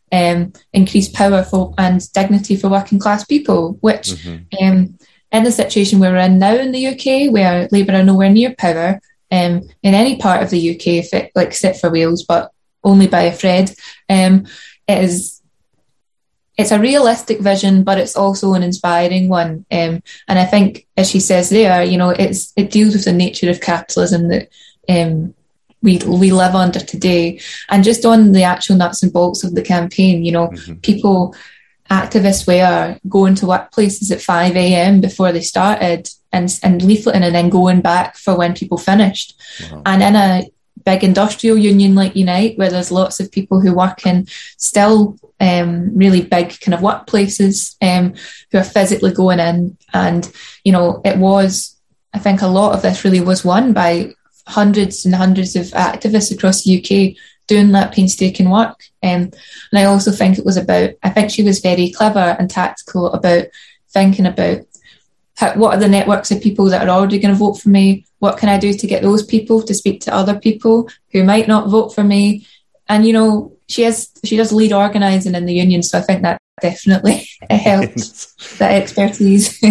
um, increase power for and dignity for working class people, which mm-hmm. um, in the situation we're in now in the U K, where Labour are nowhere near power um, in any part of the U K, like except for Wales, but only by a thread, um, it is it's a realistic vision, but it's also an inspiring one. Um, and I think, as she says there, you know, it's it deals with the nature of capitalism that um, we we live under today. And just on the actual nuts and bolts of the campaign, you know, mm-hmm. people, activists were going to workplaces at five a.m. before they started and, and leafleting and then going back for when people finished. Wow. And in a big industrial union like Unite, where there's lots of people who work in still um, really big kind of workplaces um, who are physically going in. And, you know, it was, I think a lot of this really was won by hundreds and hundreds of activists across the U K doing that painstaking work. Um, and I also think it was about, I think she was very clever and tactical about thinking about how, what are the networks of people that are already going to vote for me? What can I do to get those people to speak to other people who might not vote for me? And, you know, she has, she does lead organising in the union, so I think that definitely helps, that expertise.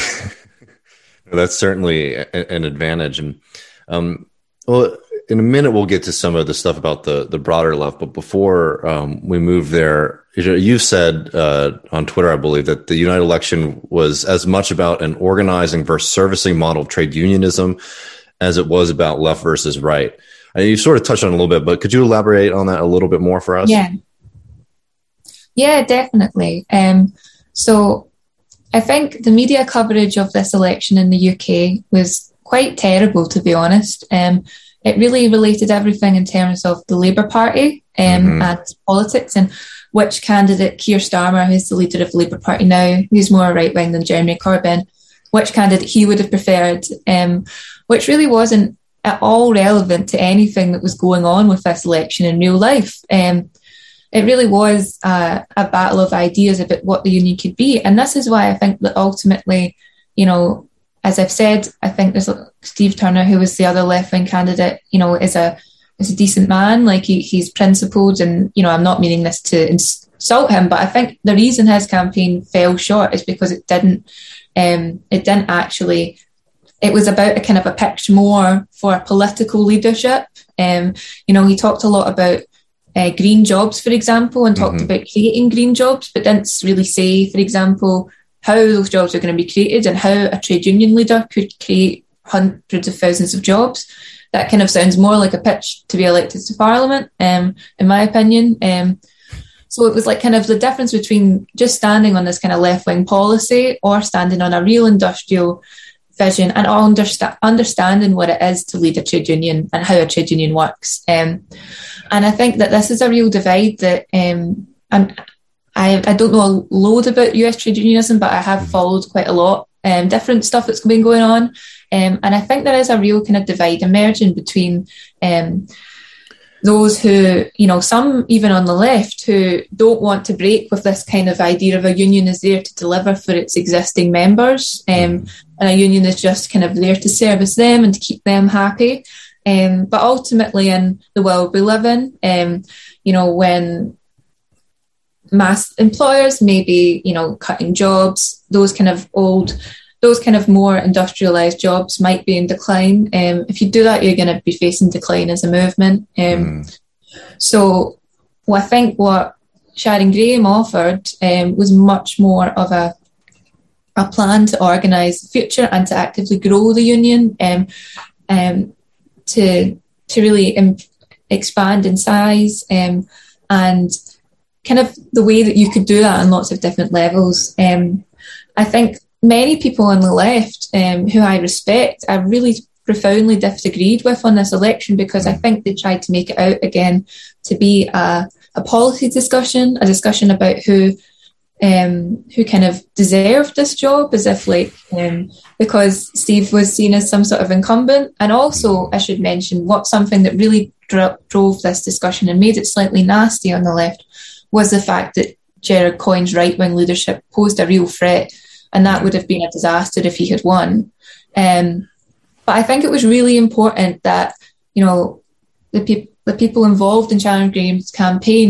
That's certainly a, an advantage. And, um, well, in a minute, we'll get to some of the stuff about the, the broader left. But before um, we move there, you've said uh, on Twitter, I believe, that the United election was as much about an organizing versus servicing model of trade unionism as it was about left versus right. And you sort of touched on it a little bit, but could you elaborate on that a little bit more for us? Yeah, yeah, definitely. Um, so I think the media coverage of this election in the U K was quite terrible, to be honest. Um, it really related everything in terms of the Labour Party um, mm-hmm. and politics, and which candidate, Keir Starmer, who's the leader of the Labour Party now, who's more right-wing than Jeremy Corbyn, which candidate he would have preferred, um, which really wasn't at all relevant to anything that was going on with this election in real life. Um, it really was uh, a battle of ideas about what the union could be. And this is why I think that ultimately, you know, as I've said, I think there's Steve Turner, who was the other left-wing candidate, you know, is a is a decent man. Like he, he's principled, and, you know, I'm not meaning this to insult him, but I think the reason his campaign fell short is because it didn't, um, it didn't actually, it was about a kind of a pitch more for political leadership. Um, you know, he talked a lot about uh, green jobs, for example, and talked mm-hmm. about creating green jobs, but didn't really say, for example, how those jobs are going to be created and how a trade union leader could create hundreds of thousands of jobs. That kind of sounds more like a pitch to be elected to Parliament, um, in my opinion. Um, so it was like kind of the difference between just standing on this kind of left-wing policy or standing on a real industrial vision and understa- understanding what it is to lead a trade union and how a trade union works. Um, and I think that this is a real divide that um, I'm, I, I don't know a load about U S trade unionism, but I have followed quite a lot, um, different stuff that's been going on. Um, and I think there is a real kind of divide emerging between um, those who, you know, some even on the left who don't want to break with this kind of idea of a union is there to deliver for its existing members, um, and a union is just kind of there to service them and to keep them happy. Um, but ultimately in the world we live in, um, you know, when mass employers may be, you know, cutting jobs, those kind of old, those kind of more industrialised jobs might be in decline. Um, if you do that, you're going to be facing decline as a movement. Um, mm. So well, I think what Sharon Graham offered um, was much more of a a plan to organise the future and to actively grow the union, um, um, to to really im- expand in size, um, and kind of the way that you could do that on lots of different levels. Um, I think many people on the left um, who I respect, I really profoundly disagreed with on this election because I think they tried to make it out again to be a, a policy discussion, a discussion about who um, who kind of deserved this job, as if like um, because Steve was seen as some sort of incumbent. And also, I should mention what something that really dro- drove this discussion and made it slightly nasty on the left was the fact that Gerard Coyne's right-wing leadership posed a real threat, and that would have been a disaster if he had won. Um, but I think it was really important that, you know, the, pe- the people involved in Sharon Graham's campaign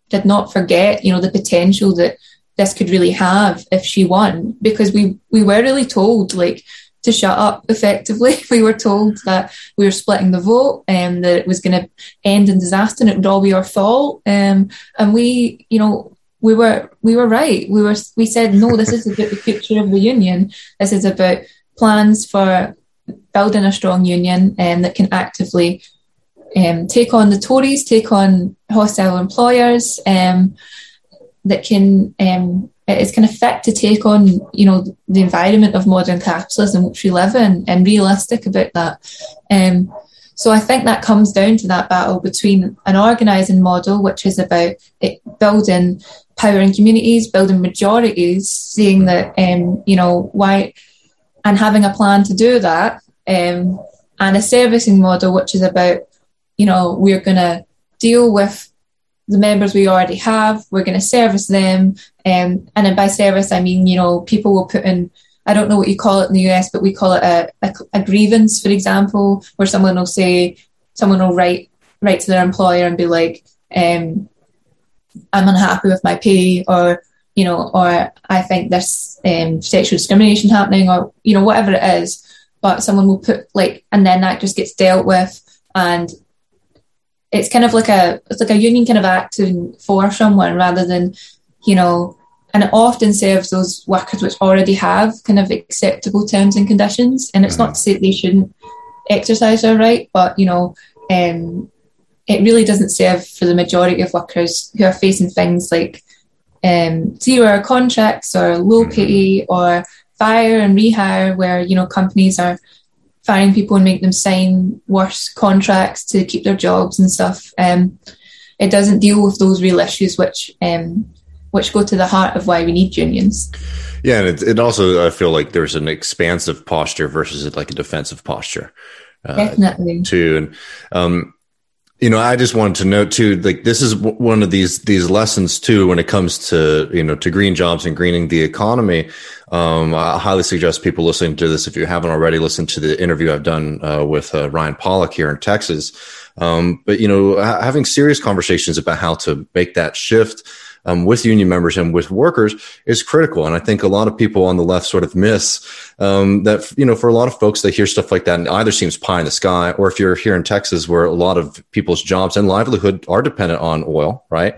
did not forget, you know, the potential that this could really have if she won, because we, we were really told, like, to shut up effectively. We were told that we were splitting the vote and that it was going to end in disaster and it would all be our fault. Um, and we, you know, we were we were right. We were we said, no, this is about the future of the union. This is about plans for building a strong union um, that can actively um, take on the Tories, take on hostile employers, um, that can um, is kind of fit to take on, you know, the environment of modern capitalism which we live in, and realistic about that. Um, so I think that comes down to that battle between an organising model, which is about it building power in communities, building majorities, saying that, um, you know, why, and having a plan to do that, um, and a servicing model, which is about, you know, we're going to deal with the members we already have, we're going to service them, um, and then by service, I mean, you know, people will put in, I don't know what you call it in the U S, but we call it a, a, a grievance, for example, where someone will say, someone will write write to their employer and be like, um, I'm unhappy with my pay, or, you know, or I think there's um, sexual discrimination happening, or, you know, whatever it is. But someone will put, like, and then that just gets dealt with, and it's kind of like a, it's like a union kind of acting for someone rather than, you know, and it often serves those workers which already have kind of acceptable terms and conditions. And it's mm-hmm. not to say that they shouldn't exercise their right, but, you know, um, it really doesn't serve for the majority of workers who are facing things like um, zero-hour contracts or low pay or fire and rehire, where, you know, companies are firing people and make them sign worse contracts to keep their jobs and stuff. Um, it doesn't deal with those real issues which um, which go to the heart of why we need unions. Yeah, and it, it also, I feel like there's an expansive posture versus like a defensive posture. Uh, Definitely. Too. And, um, you know, I just wanted to note too, like this is w- one of these these lessons too when it comes to, you know, to green jobs and greening the economy. Um, I highly suggest people listening to this, if you haven't already, listened to the interview I've done uh, with uh, Ryan Pollock here in Texas. Um, but, you know, ha- having serious conversations about how to make that shift Um, with union members and with workers is critical. And I think a lot of people on the left sort of miss um, that, you know, for a lot of folks, they hear stuff like that and either seems pie in the sky, or if you're here in Texas where a lot of people's jobs and livelihood are dependent on oil, right?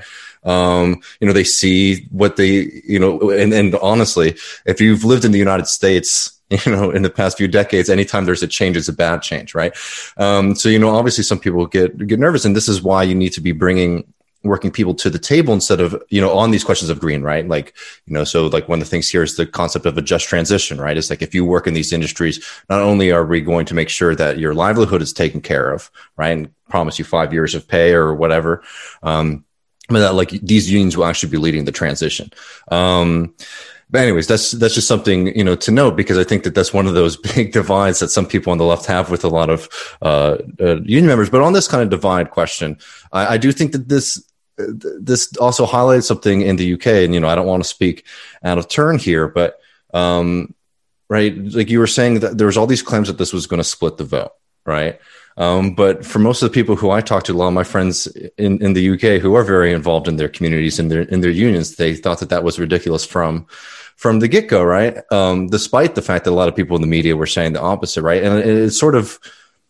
Um, you know, they see what they, you know, and, and honestly, if you've lived in the United States, you know, in the past few decades, anytime there's a change, it's a bad change, right? Um, so, you know, obviously some people get, get nervous, and this is why you need to be bringing working people to the table instead of, you know, on these questions of green, right? Like, you know, so like one of the things here is the concept of a just transition, right? It's like, if you work in these industries, not only are we going to make sure that your livelihood is taken care of, right? And promise you five years of pay or whatever, um, but that like these unions will actually be leading the transition. Um, But anyways, that's that's just something, you know, to note, because I think that that's one of those big divides that some people on the left have with a lot of uh, uh, union members. But on this kind of divide question, I, I do think that this uh, this also highlights something in the U K. And, you know, I don't want to speak out of turn here, but um, right, like you were saying that there was all these claims that this was going to split the vote, right? Um, but for most of the people who I talked to, a lot of my friends in, in the U K who are very involved in their communities and their in their unions, they thought that that was ridiculous from from the get-go, right? Um, despite the fact that a lot of people in the media were saying the opposite, right? And it, it sort of,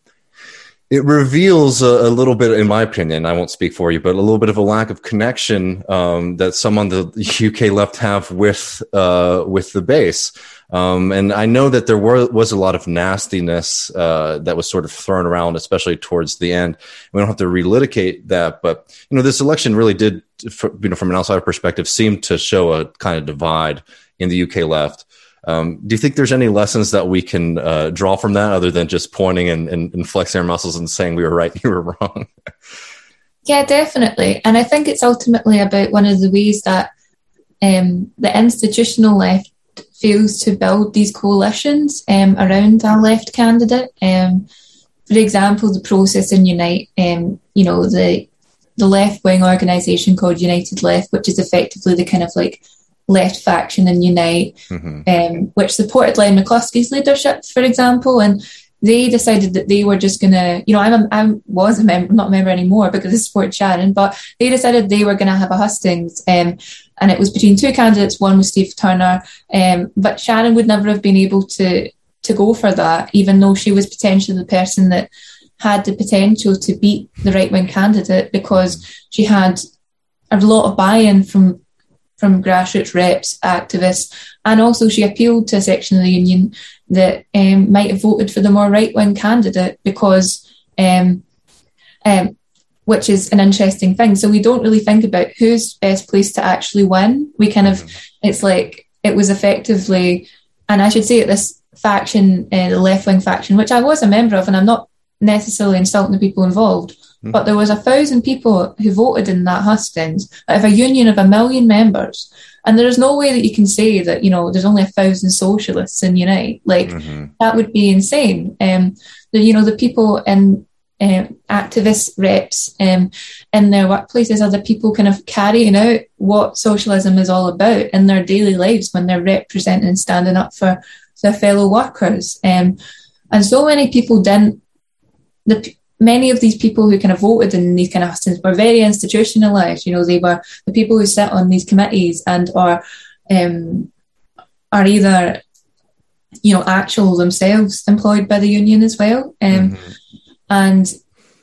it reveals a, a little bit, in my opinion, I won't speak for you, but a little bit of a lack of connection um, that some on the U K left have with uh, with the base. Um, and I know that there were, was a lot of nastiness uh, that was sort of thrown around, especially towards the end. We don't have to relitigate that, but you know, this election really did, you know, from an outsider perspective, seem to show a kind of divide in the U K left. Um, do you think there's any lessons that we can uh, draw from that, other than just pointing and, and, and flexing our muscles and saying we were right, you were wrong? Yeah, definitely. And I think it's ultimately about one of the ways that um, the institutional left fails to build these coalitions um, around a left candidate. Um, for example, the process in Unite, um, you know, the the left-wing organisation called United Left, which is effectively the kind of like left faction in Unite, mm-hmm. um, which supported Len McCluskey's leadership, for example. And they decided that they were just going to, you know, I'm a, I was a member, not a member anymore because of support Sharon, but they decided they were going to have a hustings. Um, and it was between two candidates. One was Steve Turner. Um, but Sharon would never have been able to, to go for that, even though she was potentially the person that had the potential to beat the right-wing candidate, because she had a lot of buy-in from from grassroots reps, activists, and also she appealed to a section of the union that um, might have voted for the more right-wing candidate, because, um, um, which is an interesting thing. So we don't really think about who's best placed to actually win. We kind of, it's like, it was effectively, and I should say it, this faction, uh, the left-wing faction, which I was a member of, and I'm not necessarily insulting the people involved, mm. but there was a thousand people who voted in that hustings out of a union of a million members, and there is no way that you can say that, you know, there's only a thousand socialists in Unite. Like, mm-hmm. that would be insane. Um, the, you know, the people in um, activist reps um, in their workplaces are the people kind of carrying out what socialism is all about in their daily lives when they're representing and standing up for their fellow workers. Um, and so many people didn't The, many of these people who kind of voted in these kind of hustings were very institutionalized. You know, they were the people who sit on these committees and are um, are either, you know, actual themselves employed by the union as well. Um, mm-hmm. And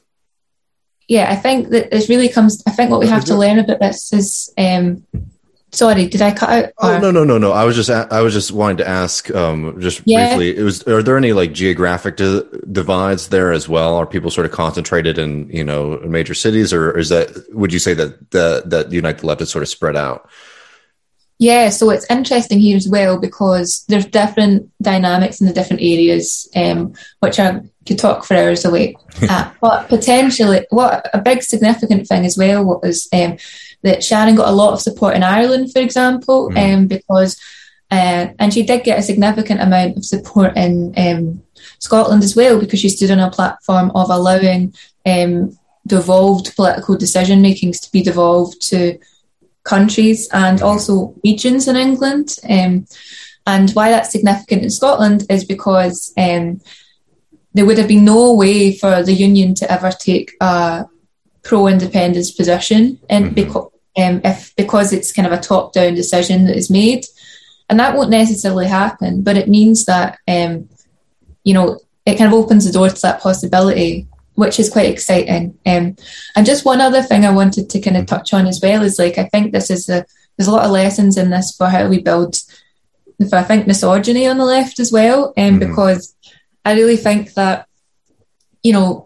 yeah, I think that this really comes. I think what we have to learn about this is. Um, Sorry, did I cut out? Or? Oh no, no, no, no. I was just, I was just wanting to ask, um, just yeah. briefly. It was, are there any like geographic di- divides there as well? Are people sort of concentrated in, you know, major cities, or is that? Would you say that the that Unite the Left is sort of spread out? Yeah, so it's interesting here as well because there's different dynamics in the different areas, um, which I could talk for hours away. uh, but potentially, what a big significant thing as well was. Um, that Sharon got a lot of support in Ireland, for example, mm. um, because, uh, and she did get a significant amount of support in um, Scotland as well, because she stood on a platform of allowing um, devolved political decision makings to be devolved to countries and also regions in England. Um, and why that's significant in Scotland is because um, there would have been no way for the union to ever take a pro-independence position, and mm-hmm. because um, if because it's kind of a top-down decision that is made, and that won't necessarily happen. But it means that um, you know, it kind of opens the door to that possibility, which is quite exciting. Um, and just one other thing I wanted to kind of touch on as well is like I think this is a there's a lot of lessons in this for how we build, if I think misogyny on the left as well, um, mm-hmm. because I really think that you know.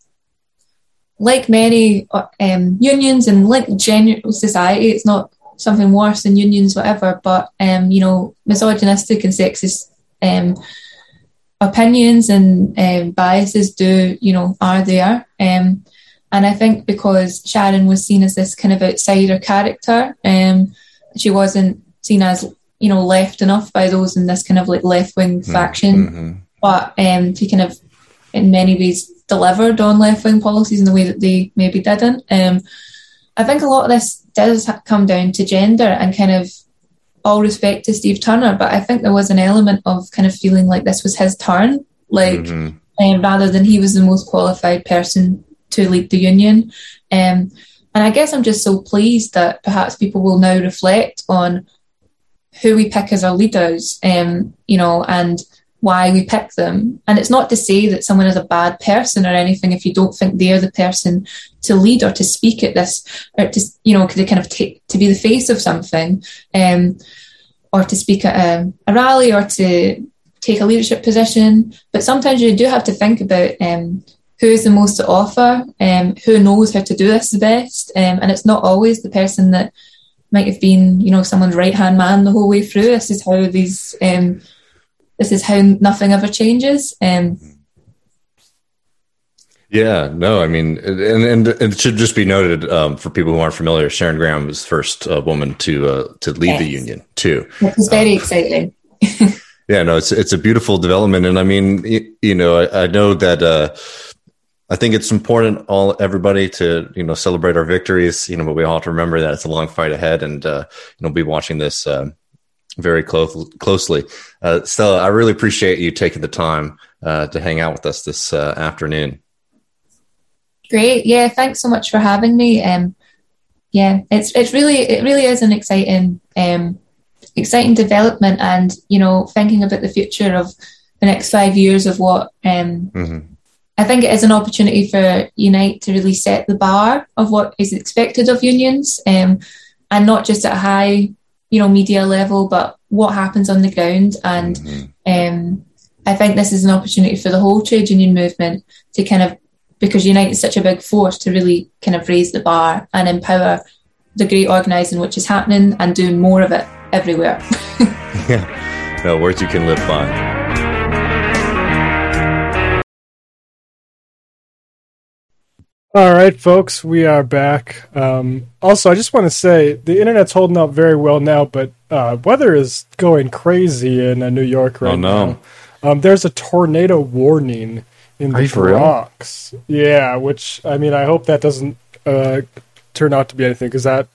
Like many um, unions and like general society, it's not something worse than unions, whatever, but, um, you know, misogynistic and sexist um, opinions and um, biases do, you know, are there. Um, and I think because Sharon was seen as this kind of outsider character, um, she wasn't seen as, you know, left enough by those in this kind of like left-wing mm-hmm. faction, mm-hmm. but um, she kind of, in many ways, delivered on left-wing policies in the way that they maybe didn't. Um, I think a lot of this does come down to gender and kind of all respect to Steve Turner, but I think there was an element of kind of feeling like this was his turn, like mm-hmm. um, rather than he was the most qualified person to lead the union. Um, and I guess I'm just so pleased that perhaps people will now reflect on who we pick as our leaders, um, you know, and why we pick them. And it's not to say that someone is a bad person or anything if you don't think they're the person to lead or to speak at this, or to, you know, to kind of take, to be the face of something, um, or to speak at a, a rally or to take a leadership position. But sometimes you do have to think about um, who is the most to offer, um, who knows how to do this the best. Um, and it's not always the person that might have been, you know, someone's right-hand man the whole way through. This is how these... Um, This is how nothing ever changes. Um, yeah, no, I mean, and, and it should just be noted um, for people who aren't familiar, Sharon Graham was the first uh, woman to uh, to lead yes. the union too. It was very um, exciting. yeah, no, it's it's a beautiful development, and I mean, you, you know, I, I know that uh, I think it's important all everybody to you know celebrate our victories, you know, but we all have to remember that it's a long fight ahead, and uh, you know, be watching this. Uh, very close, closely. Uh, Stella, I really appreciate you taking the time uh, to hang out with us this uh, afternoon. Great. Yeah, thanks so much for having me. Um, yeah, it's it's really it really is an exciting um, exciting development, and you know, thinking about the future of the next five years of what um, mm-hmm. I think it is an opportunity for Unite to really set the bar of what is expected of unions, um, and not just at a high, you know, media level, but what happens on the ground. And mm-hmm. um, I think this is an opportunity for the whole trade union movement to kind of, because Unite is such a big force, to really kind of raise the bar and empower the great organising which is happening and doing more of it everywhere. Yeah, no, words you can live by. All right, folks, we are back. Um, also, I just want to say the internet's holding up very well now, but uh, weather is going crazy in uh, New York right oh, no. now. Um, there's a tornado warning in the Bronx. Yeah, which, I mean, I hope that doesn't uh, turn out to be anything, because that,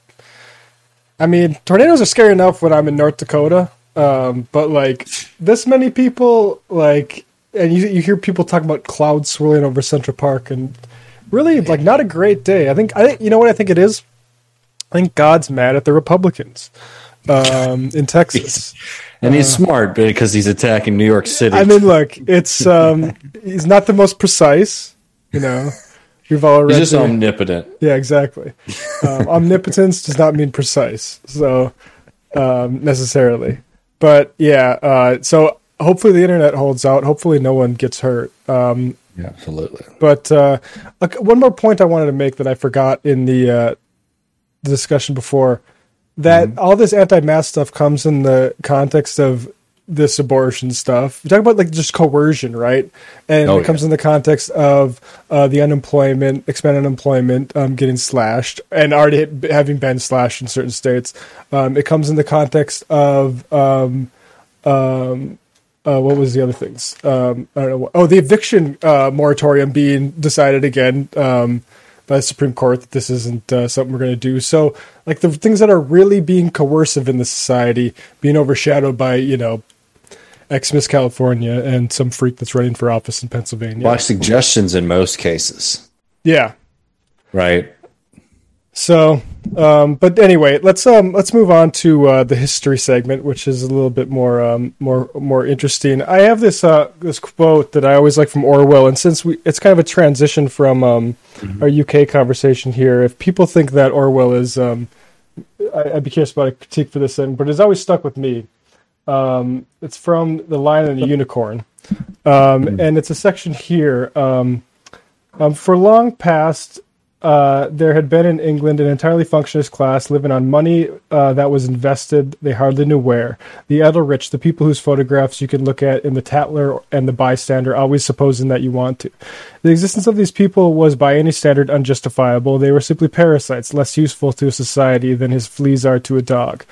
I mean, tornadoes are scary enough when I'm in North Dakota, um, but, like, this many people, like, and you, you hear people talking about clouds swirling over Central Park, and really, like, not a great day. I think, I think, you know what I think it is? I think God's mad at the Republicans um, in Texas. And he's uh, smart because he's attacking New York City. I mean, look, it's, um, he's not the most precise, you know. We've all read He's just the, omnipotent. Yeah, exactly. Um, omnipotence does not mean precise, so, um, necessarily. But, yeah, uh, so hopefully the internet holds out. Hopefully no one gets hurt. Um, Yeah, absolutely. But uh, one more point I wanted to make that I forgot in the, uh, the discussion before, that mm-hmm. all this anti-mask stuff comes in the context of this abortion stuff. We talk about like just coercion, right? And oh, it yeah. comes in the context of uh, the unemployment, expanded unemployment um, getting slashed, and already having been slashed in certain states. Um, it comes in the context of... Um, um, Uh, what was the other things? Um, I don't know. Oh, the eviction uh, moratorium being decided again um, by the Supreme Court that this isn't uh, something we're going to do. So, like the things that are really being coercive in the society being overshadowed by, you know, ex-Miss California and some freak that's running for office in Pennsylvania. By suggestions in most cases. Yeah. Right. So, um, but anyway, let's um, let's move on to uh, the history segment, which is a little bit more um, more more interesting. I have this uh, this quote that I always like from Orwell, and since we it's kind of a transition from um, mm-hmm. our U K conversation here, if people think that Orwell is, um, I, I'd be curious about a critique for this thing, but it's always stuck with me. Um, it's from The Lion and the Unicorn, um, mm-hmm. and it's a section here. Um, um, for long past. Uh, there had been in England an entirely functionist class living on money uh, that was invested, they hardly knew where. The idle rich, the people whose photographs you can look at in the Tatler and the Bystander, always supposing that you want to. The existence of these people was by any standard unjustifiable. They were simply parasites, less useful to a society than his fleas are to a dog.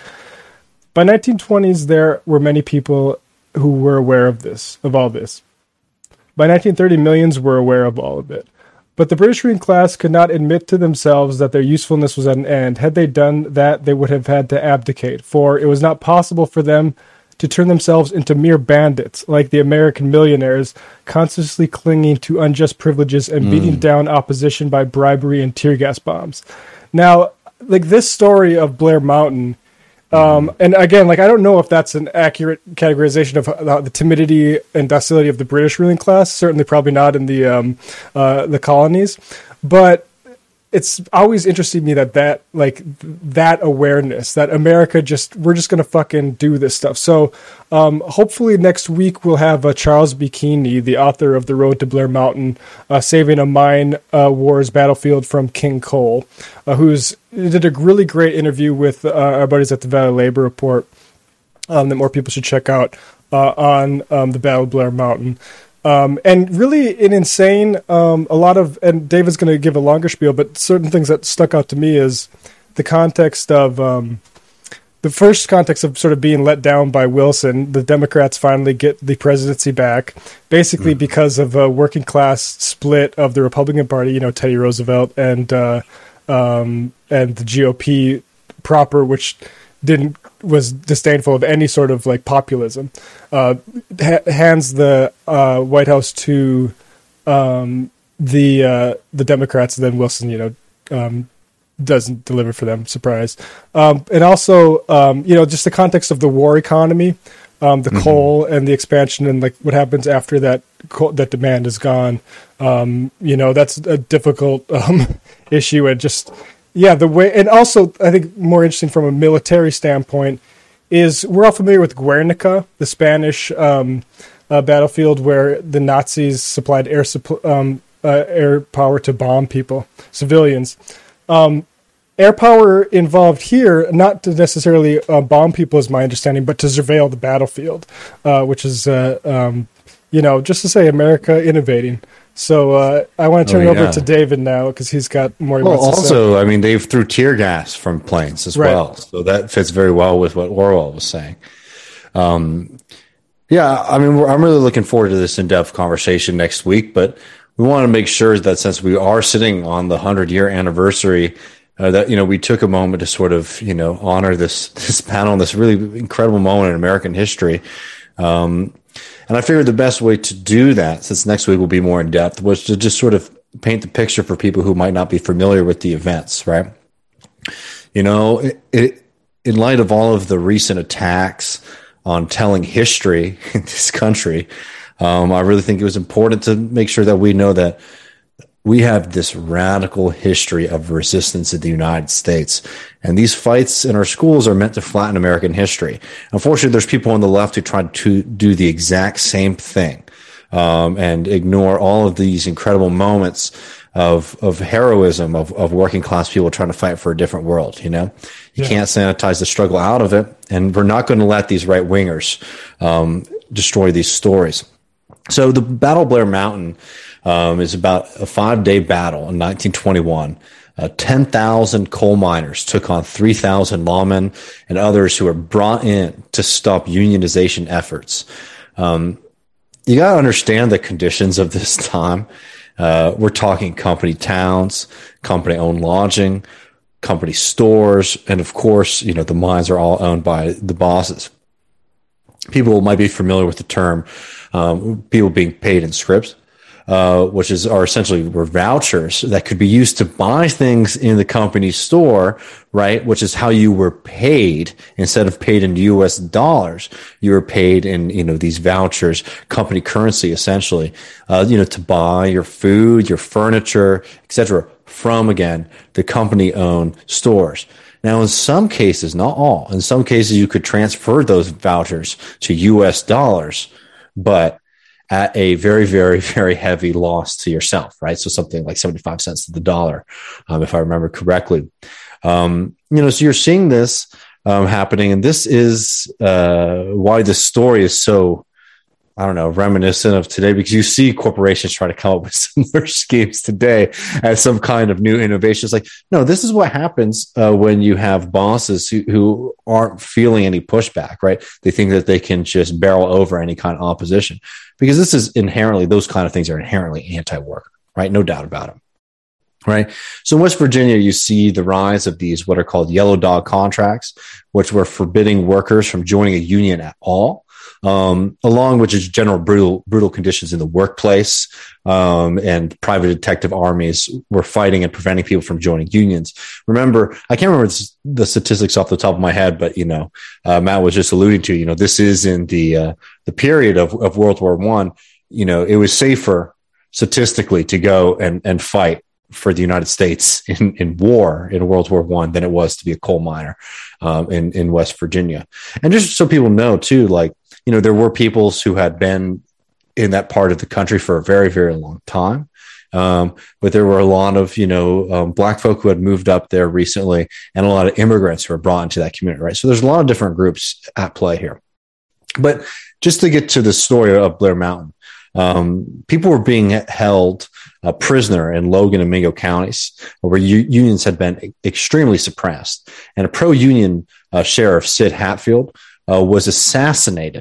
By nineteen twenties, there were many people who were aware of this, of all this. By nineteen thirty, millions were aware of all of it. But the British ruling class could not admit to themselves that their usefulness was at an end. Had they done that, they would have had to abdicate, for it was not possible for them to turn themselves into mere bandits, like the American millionaires, consciously clinging to unjust privileges and mm. beating down opposition by bribery and tear gas bombs. Now, like this story of Blair Mountain, um, and again, like I don't know if that's an accurate categorization of uh, the timidity and docility of the British ruling class. Certainly, probably not in the um, uh, the colonies, but it's always interested me that that like that awareness that America just we're just gonna fucking do this stuff. So um, hopefully next week we'll have uh, Charles Bikini, the author of The Road to Blair Mountain, uh, Saving a Mine uh, Wars Battlefield from King Coal, uh, who's did a really great interview with uh, our buddies at the Valley Labor Report um, that more people should check out uh, on um, the Battle of Blair Mountain. Um, and really an insane, um, a lot of, and David's going to give a longer spiel, but certain things that stuck out to me is the context of, um, the first context of sort of being let down by Wilson. The Democrats finally get the presidency back, basically mm. because of a working class split of the Republican Party, you know, Teddy Roosevelt and, uh, um, and the G O P proper, which didn't was disdainful of any sort of like populism. Uh, ha- hands the uh, White House to um, the uh, the Democrats, and then Wilson, you know, um, doesn't deliver for them. Surprise. Um, and also, um, you know, just the context of the war economy, um, the mm-hmm. coal and the expansion, and like what happens after that coal, that demand is gone. Um, you know, that's a difficult um, issue, and just yeah, the way, and also I think more interesting from a military standpoint is we're all familiar with Guernica, the Spanish um, uh, battlefield where the Nazis supplied air suppl- um, uh, air power to bomb people, civilians. Um, air power involved here, not to necessarily uh, bomb people, is my understanding, but to surveil the battlefield, uh, which is, uh, um, you know, just to say America innovating. So uh, I want to turn oh, yeah. it over to David now because he's got more. Well, also, I mean, they threw tear gas from planes as right. well, so that fits very well with what Orwell was saying. Um, yeah, I mean, we're, I'm really looking forward to this in-depth conversation next week, but we want to make sure that since we are sitting on the hundred-year anniversary, uh, that you know we took a moment to sort of you know honor this this panel, this really incredible moment in American history. Um, And I figured the best way to do that, since next week will be more in depth, was to just sort of paint the picture for people who might not be familiar with the events, right? You know, it, it, in light of all of the recent attacks on telling history in this country, um, I really think it was important to make sure that we know that we have this radical history of resistance in the United States. And these fights in our schools are meant to flatten American history. Unfortunately, there's people on the left who try to do the exact same thing um, and ignore all of these incredible moments of of heroism, of, of working class people trying to fight for a different world. You know, you yeah. can't sanitize the struggle out of it. And we're not going to let these right wingers um, destroy these stories. So the Battle of Blair Mountain Um, is about a five-day battle in nineteen twenty-one. Uh, ten thousand coal miners took on three thousand lawmen and others who were brought in to stop unionization efforts. Um, you got to understand the conditions of this time. Uh, we're talking company towns, company-owned lodging, company stores, and of course, you know, the mines are all owned by the bosses. People might be familiar with the term, um, people being paid in scripts. Uh, which is are essentially were vouchers that could be used to buy things in the company store, right? Which is how you were paid. Instead of paid in U S dollars, you were paid in, you know, these vouchers, company currency, essentially, uh, you know, to buy your food, your furniture, et cetera, from, again, the company owned stores. Now, in some cases, not all, in some cases, you could transfer those vouchers to U S dollars, but at a very, very, very heavy loss to yourself, right? So something like seventy-five cents to the dollar, um, if I remember correctly. Um, you know, so you're seeing this um, happening, and this is uh, why this story is so, I don't know, reminiscent of today, because you see corporations try to come up with similar schemes today as some kind of new innovation. It's like, no, this is what happens uh, when you have bosses who, who aren't feeling any pushback, right? They think that they can just barrel over any kind of opposition, because this is inherently, those kind of things are inherently anti-worker, right? No doubt about it, right? So in West Virginia, you see the rise of these, what are called yellow dog contracts, which were forbidding workers from joining a union at all. Um, along with just general brutal, brutal conditions in the workplace, um, and private detective armies were fighting and preventing people from joining unions. Remember, I can't remember the statistics off the top of my head, but, you know, uh, Matt was just alluding to, you know, this is in the, uh, the period of, of World War One. You know, it was safer statistically to go and, and fight for the United States in, in war in World War One than it was to be a coal miner, um, in, in West Virginia. And just so people know too, like, you know, there were peoples who had been in that part of the country for a very, very long time. Um, but there were a lot of, you know, um, black folk who had moved up there recently, and a lot of immigrants who were brought into that community, right? So there's a lot of different groups at play here. But just to get to the story of Blair Mountain, um, people were being held a prisoner in Logan and Mingo counties, where u- unions had been extremely suppressed. And a pro-union uh, sheriff, Sid Hatfield, uh, was assassinated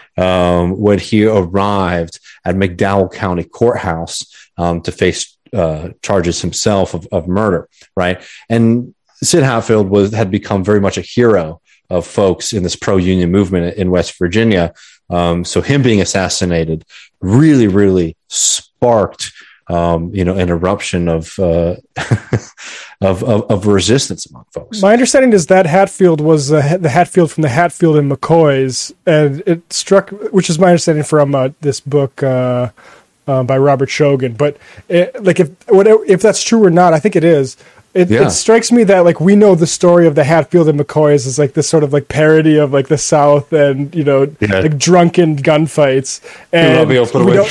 Um, when he arrived at McDowell County Courthouse um, to face uh, charges himself of, of murder, right? And Sid Hatfield was had become very much a hero of folks in this pro-union movement in West Virginia. Um, so him being assassinated really, really sparked, um, you know, an eruption of, uh, of, of of resistance among folks. My understanding is that Hatfield was uh, the Hatfield from the Hatfield and McCoys, and it struck, which is my understanding from uh, this book uh, uh, by Robert Shogan. But it, like, if whatever, if that's true or not, I think it is. It, yeah. it strikes me that like we know the story of the Hatfield and McCoys is like this sort of like parody of like the South and you know yeah. like drunken gunfights. And we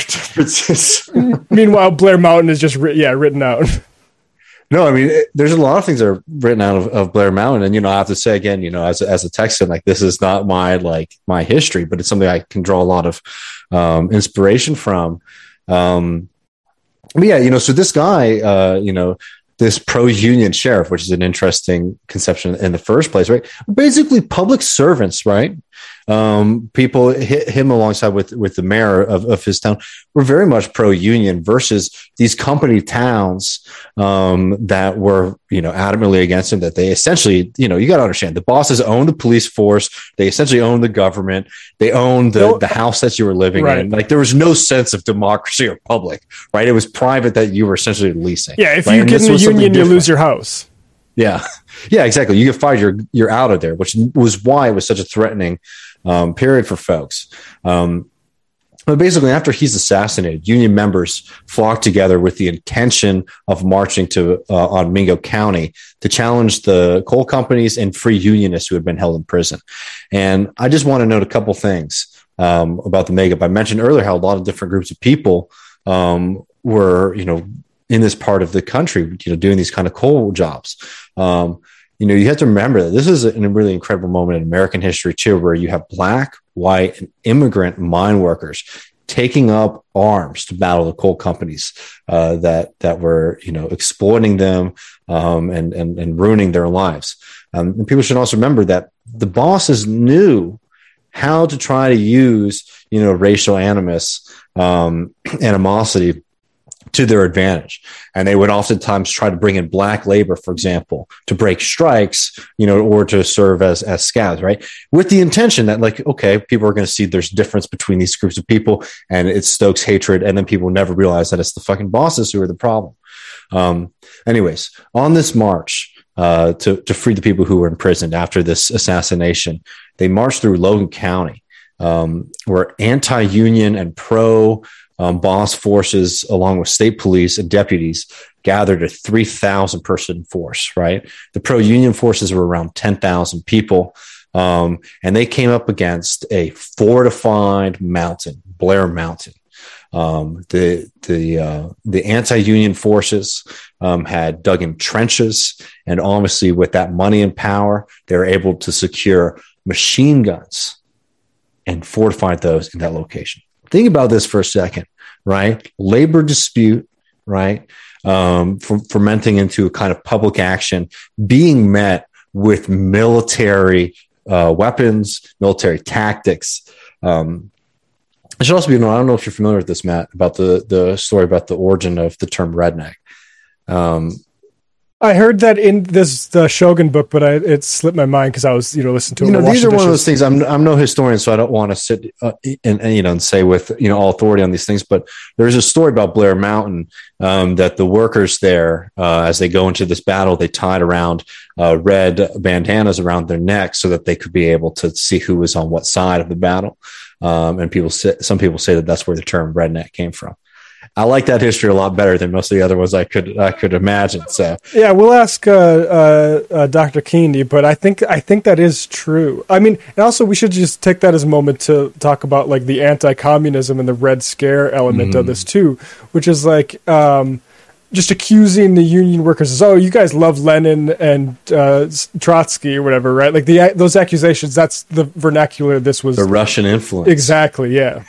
don't, meanwhile, Blair Mountain is just yeah written out. No, I mean it, there's a lot of things that are written out of, of Blair Mountain, and you know I have to say again, you know, as a, as a Texan, like this is not my like my history, but it's something I can draw a lot of um, inspiration from. Um, but yeah, you know, so this guy, uh, you know. This pro-union sheriff, which is an interesting conception in the first place, right? Basically, public servants, right? Um, people hit him alongside with with the mayor of, of his town were very much pro-union versus these company towns um, that were, you know, adamantly against him. That they essentially, you know, you got to understand, the bosses own the police force. They essentially own the government. They own the, the house that you were living right. in. Like there was no sense of democracy or public, right? It was private that you were essentially leasing. Yeah, if right? you get in the union, you lose your house. Yeah, yeah, exactly. You get fired, you're you're out of there, which was why it was such a threatening um, period for folks. Um, but basically, after he's assassinated, union members flocked together with the intention of marching to uh, on Mingo County to challenge the coal companies and free unionists who had been held in prison. And I just want to note a couple things um, about the makeup. I mentioned earlier how a lot of different groups of people um, were, you know, in this part of the country, you know, doing these kind of coal jobs. Um, you know, you have to remember that this is a, a really incredible moment in American history too, where you have black, white, and immigrant mine workers taking up arms to battle the coal companies uh, that that were, you know, exploiting them um, and, and and ruining their lives. Um, and people should also remember that the bosses knew how to try to use, you know, racial animus, um, animosity to their advantage. And they would oftentimes try to bring in black labor, for example, to break strikes, you know, or to serve as, as scabs, right? With the intention that like, okay, people are going to see there's difference between these groups of people and it stokes hatred. And then people never realize that it's the fucking bosses who are the problem. Um, anyways, on this march uh, to, to free the people who were imprisoned after this assassination, they marched through Logan County, um, where anti-union and pro Um, boss forces, along with state police and deputies, gathered a three thousand person force, right? The pro-union forces were around ten thousand people, um, and they came up against a fortified mountain, Blair Mountain. Um, the the uh, the anti-union forces um, had dug in trenches, and obviously with that money and power, they were able to secure machine guns and fortify those in that location. Think about this for a second, right? Labor dispute, right? Um, f- fermenting into a kind of public action, being met with military uh, weapons, military tactics. Um, it should also be known, I don't know if you're familiar with this, Matt, about the, the story about the origin of the term redneck. Um, I heard that in this the Shogun book, but I, it slipped my mind because I was, you know, listening to it. You know, these are one dishes. of those things. I'm I'm no historian, so I don't want to sit uh, and, and you know and say with you know all authority on these things. But there's a story about Blair Mountain um, that the workers there, uh, as they go into this battle, they tied around uh, red bandanas around their necks so that they could be able to see who was on what side of the battle. Um, and people, say, some people say that that's where the term redneck came from. I like that history a lot better than most of the other ones I could I could imagine. So yeah, we'll ask uh, uh, uh, Doctor Keeney, but I think I think that is true. I mean, and also we should just take that as a moment to talk about like the anti-communism and the Red Scare element mm. of this too, which is like um, just accusing the union workers as, oh, you guys love Lenin and uh, Trotsky or whatever, right? Like the those accusations. That's the vernacular. This was the Russian influence. Exactly. Yeah.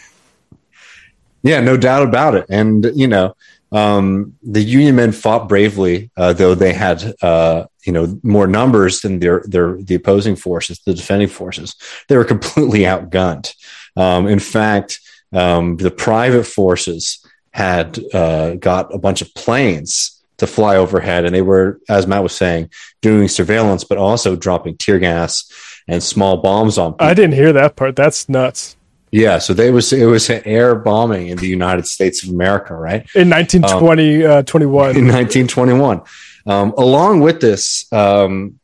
Yeah, no doubt about it. And, you know, um, the Union men fought bravely, uh, though they had, uh, you know, more numbers than their, their, the opposing forces, the defending forces. They were completely outgunned. Um, in fact, um, the private forces had uh, got a bunch of planes to fly overhead, and they were, as Matt was saying, doing surveillance, but also dropping tear gas and small bombs on people. I didn't hear that part. That's nuts. Yeah, so they was it was an air bombing in the United States of America, right? In nineteen twenty, um, uh, twenty-one. In nineteen twenty-one. Um, along with this, um,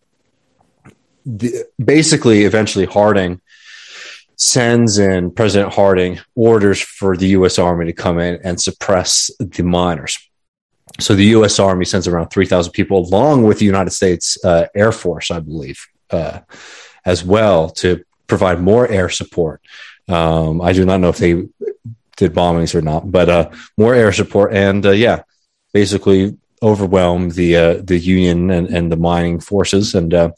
the, basically, eventually Harding sends in President Harding orders for the U S Army to come in and suppress the miners. So the U S Army sends around three thousand people, along with the United States uh, Air Force, I believe, uh, as well, to provide more air support. Um, I do not know if they did bombings or not, but uh, more air support, and uh, yeah, basically overwhelmed the uh, the Union and, and the mining forces. And uh,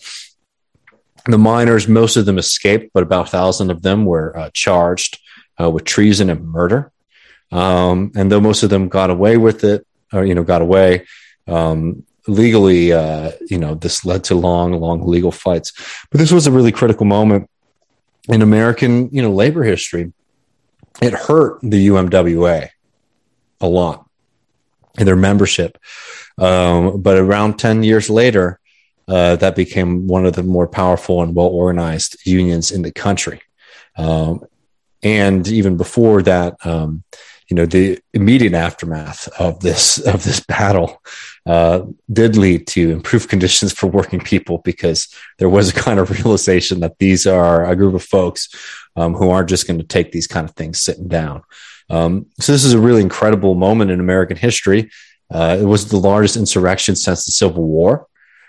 the miners, most of them escaped, but about a thousand of them were uh, charged uh, with treason and murder. Um, and though most of them got away with it, or, you know, got away um, legally, uh, you know, this led to long, long legal fights. But this was a really critical moment in American, you know, labor history. It hurt the U M W A a lot in their membership. Um, but around ten years later, Uh, that became one of the more powerful and well-organized unions in the country. Um, and even before that, um, you know, the immediate aftermath of this, of this battle uh, did lead to improved conditions for working people, because there was a kind of realization that these are a group of folks um, who aren't just going to take these kind of things sitting down. Um, so this is a really incredible moment in American history. Uh, it was the largest insurrection since the Civil War.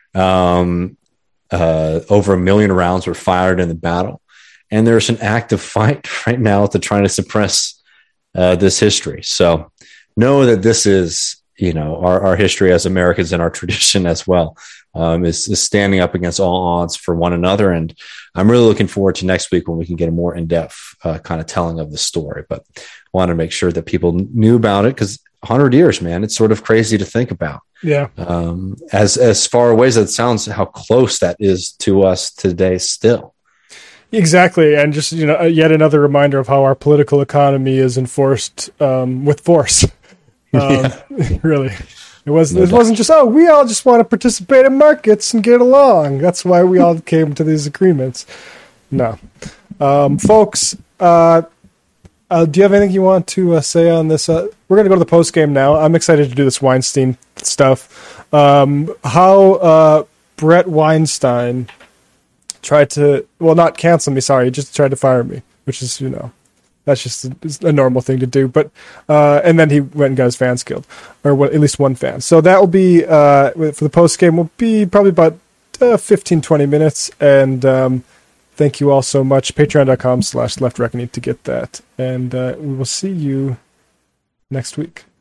Um, uh, over a million rounds were fired in the battle, and there's an active fight right now to try to suppress uh, this history. So know that this is, you know, our, our history as Americans and our tradition as well, um, is, is standing up against all odds for one another. And I'm really looking forward to next week when we can get a more in-depth uh, kind of telling of the story. But I wanted to make sure that people knew about it, because one hundred years, man, it's sort of crazy to think about. Yeah. Um, as, as far away as it sounds, how close that is to us today still. Exactly. And just, you know, yet another reminder of how our political economy is enforced um, with force. Um, Yeah. Really. It wasn't, No it doubt. wasn't just, oh, we all just want to participate in markets and get along. That's why we all came to these agreements. No. Um, folks, uh, Uh, do you have anything you want to uh, say on this? Uh, we're going to go to the post game now. I'm excited to do this Weinstein stuff. Um, how uh, Brett Weinstein tried to, well, not cancel me, sorry, he just tried to fire me, which is, you know, that's just a, a normal thing to do. But uh, and then he went and got his fans killed, or what, at least one fan. So that will be, uh, for the post game, will be probably about uh, fifteen, twenty minutes. And um, thank you all so much. Patreon.com slash Left Reckoning to get that. And uh, we will see you next week.